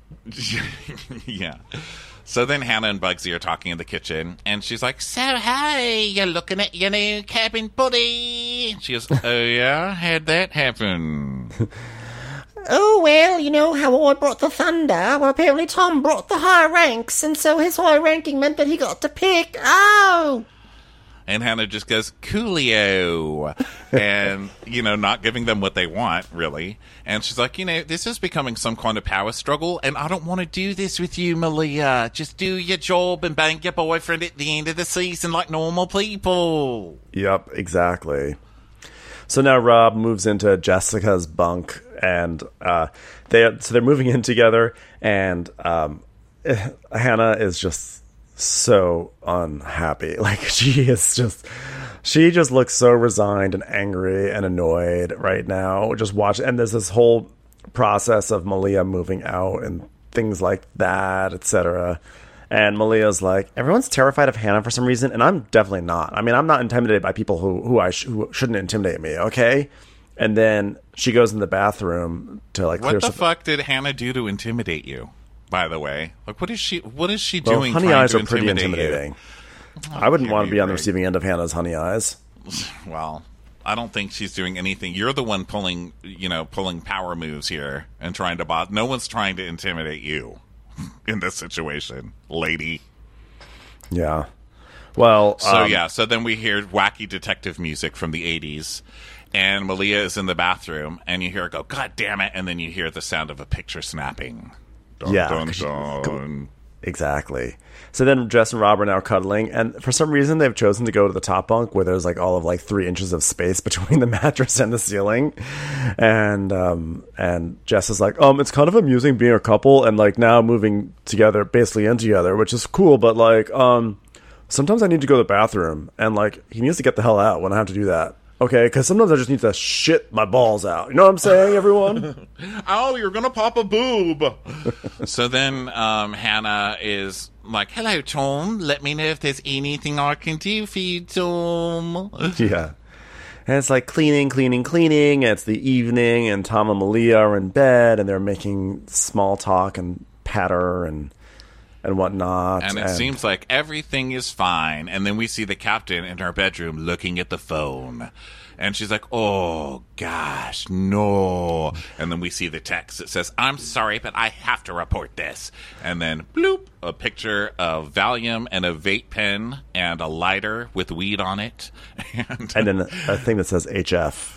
Yeah. So then Hannah and Bugsy are talking in the kitchen, and she's like, so hey, you're looking at your new cabin buddy. She goes, oh yeah, how'd that happen? oh, well, you know how I brought the thunder? Well, apparently Tom brought the high ranks, and so his high ranking meant that he got to pick. Oh! And Hannah just goes, Coolio. And, not giving them what they want, really. And she's like, this is becoming some kind of power struggle, and I don't want to do this with you, Malia. Just do your job and bang your boyfriend at the end of the season like normal people. Yep, exactly. So now Rob moves into Jessica's bunk, and they're moving in together, and Hannah is just so unhappy. Like, she just looks so resigned and angry and annoyed right now. Just watch, and there's this whole process of Malia moving out and things like that, etc. And Malia's like, everyone's terrified of Hannah for some reason, and I'm definitely not. I mean, I'm not intimidated by people who shouldn't intimidate me, okay? And then she goes in the bathroom to like clear What the fuck did Hannah do to intimidate you? By the way, like, what is she doing? Honey trying eyes to are pretty intimidate intimidating. you? I wouldn't want to be on the Right. receiving end of Hannah's honey eyes. Well, I don't think she's doing anything. You're the one pulling power moves here and trying to no one's trying to intimidate you in this situation, lady. Yeah. Well, So then we hear wacky detective music from the 80s, and Malia is in the bathroom, and you hear her go, God damn it, and then you hear the sound of a picture snapping. Dun, Yeah, dun, 'cause she- dun. exactly. So then Jess and Rob are now cuddling, and for some reason they've chosen to go to the top bunk where there's like all of like 3 inches of space between the mattress and the ceiling. And Jess is like, it's kind of amusing being a couple and like now moving together, basically in together, which is cool, but like sometimes I need to go to the bathroom, and like he needs to get the hell out when I have to do that. Okay, because sometimes I just need to shit my balls out. You know what I'm saying, everyone? Oh, you're gonna pop a boob. So then Hannah is like, hello, Tom. Let me know if there's anything I can do for you, Tom. Yeah. And it's like cleaning. And it's the evening, and Tom and Malia are in bed, and they're making small talk and patter and whatnot. And it seems like everything is fine. And then we see the captain in her bedroom looking at the phone. And she's like, oh, gosh, no. And then we see the text that says, I'm sorry, but I have to report this. And then, bloop, a picture of Valium and a vape pen and a lighter with weed on it. And then a thing that says HF.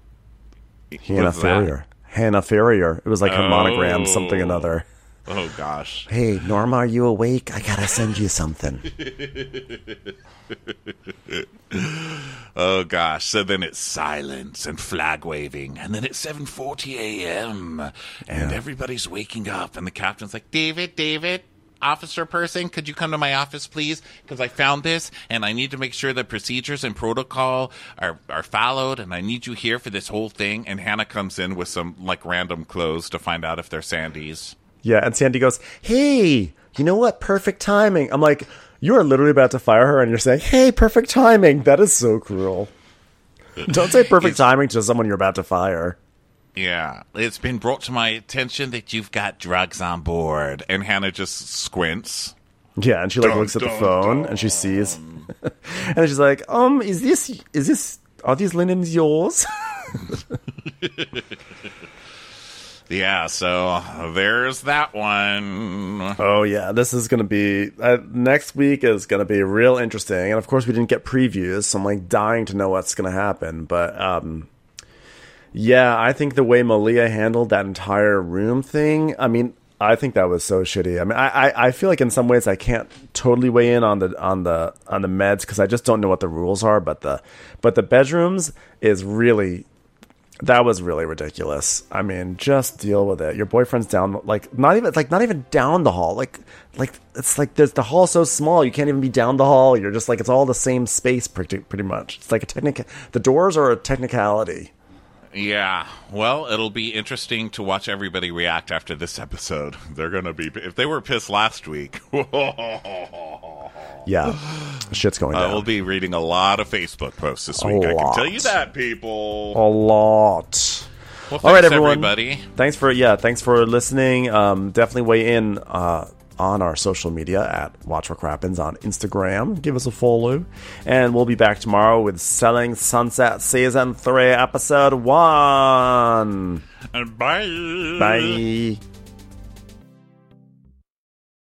Hannah What's that? Ferrier. Hannah Ferrier. It was like her monogram, something another. Oh, gosh. Hey, Norma, are you awake? I gotta send you something. Oh, gosh. So then it's silence and flag waving. And then it's 7:40 a.m. And everybody's waking up. And the captain's like, David, officer person, could you come to my office, please? Because I found this, and I need to make sure the procedures and protocol are followed, and I need you here for this whole thing. And Hannah comes in with some, like, random clothes to find out if they're Sandy's. Yeah, and Sandy goes, hey, you know what? Perfect timing. I'm like, you are literally about to fire her, and you're saying, hey, perfect timing. That is so cruel. Don't say perfect timing to someone you're about to fire. Yeah, it's been brought to my attention that you've got drugs on board. And Hannah just squints. Yeah, and she like looks at the phone, and she sees. And she's like, are these linens yours? Yeah, so there's that one. Oh, yeah. This is going to be... next week is going to be real interesting. And, of course, we didn't get previews, so I'm, like, dying to know what's going to happen. But, yeah, I think the way Malia handled that entire room thing, I mean, I think that was so shitty. I mean, I feel like in some ways I can't totally weigh in on the meds because I just don't know what the rules are. But the bedrooms is really... That was really ridiculous. I mean, just deal with it. Your boyfriend's down, not even down the hall. Like it's like there's the hall so small you can't even be down the hall. You're just like it's all the same space pretty much. It's like the doors are a technicality. Yeah, well, it'll be interesting to watch everybody react after this episode. They're gonna be if they were pissed last week. Yeah, shit's going down. We'll be reading a lot of Facebook posts this week. I can tell you that, people. A lot. Well, thanks, all right, everyone. everybody. Thanks for listening. Definitely weigh in on our social media at Watch What Crappens on Instagram. Give us a follow. And we'll be back tomorrow with Selling Sunset Season 3, Episode 1. Bye. Bye.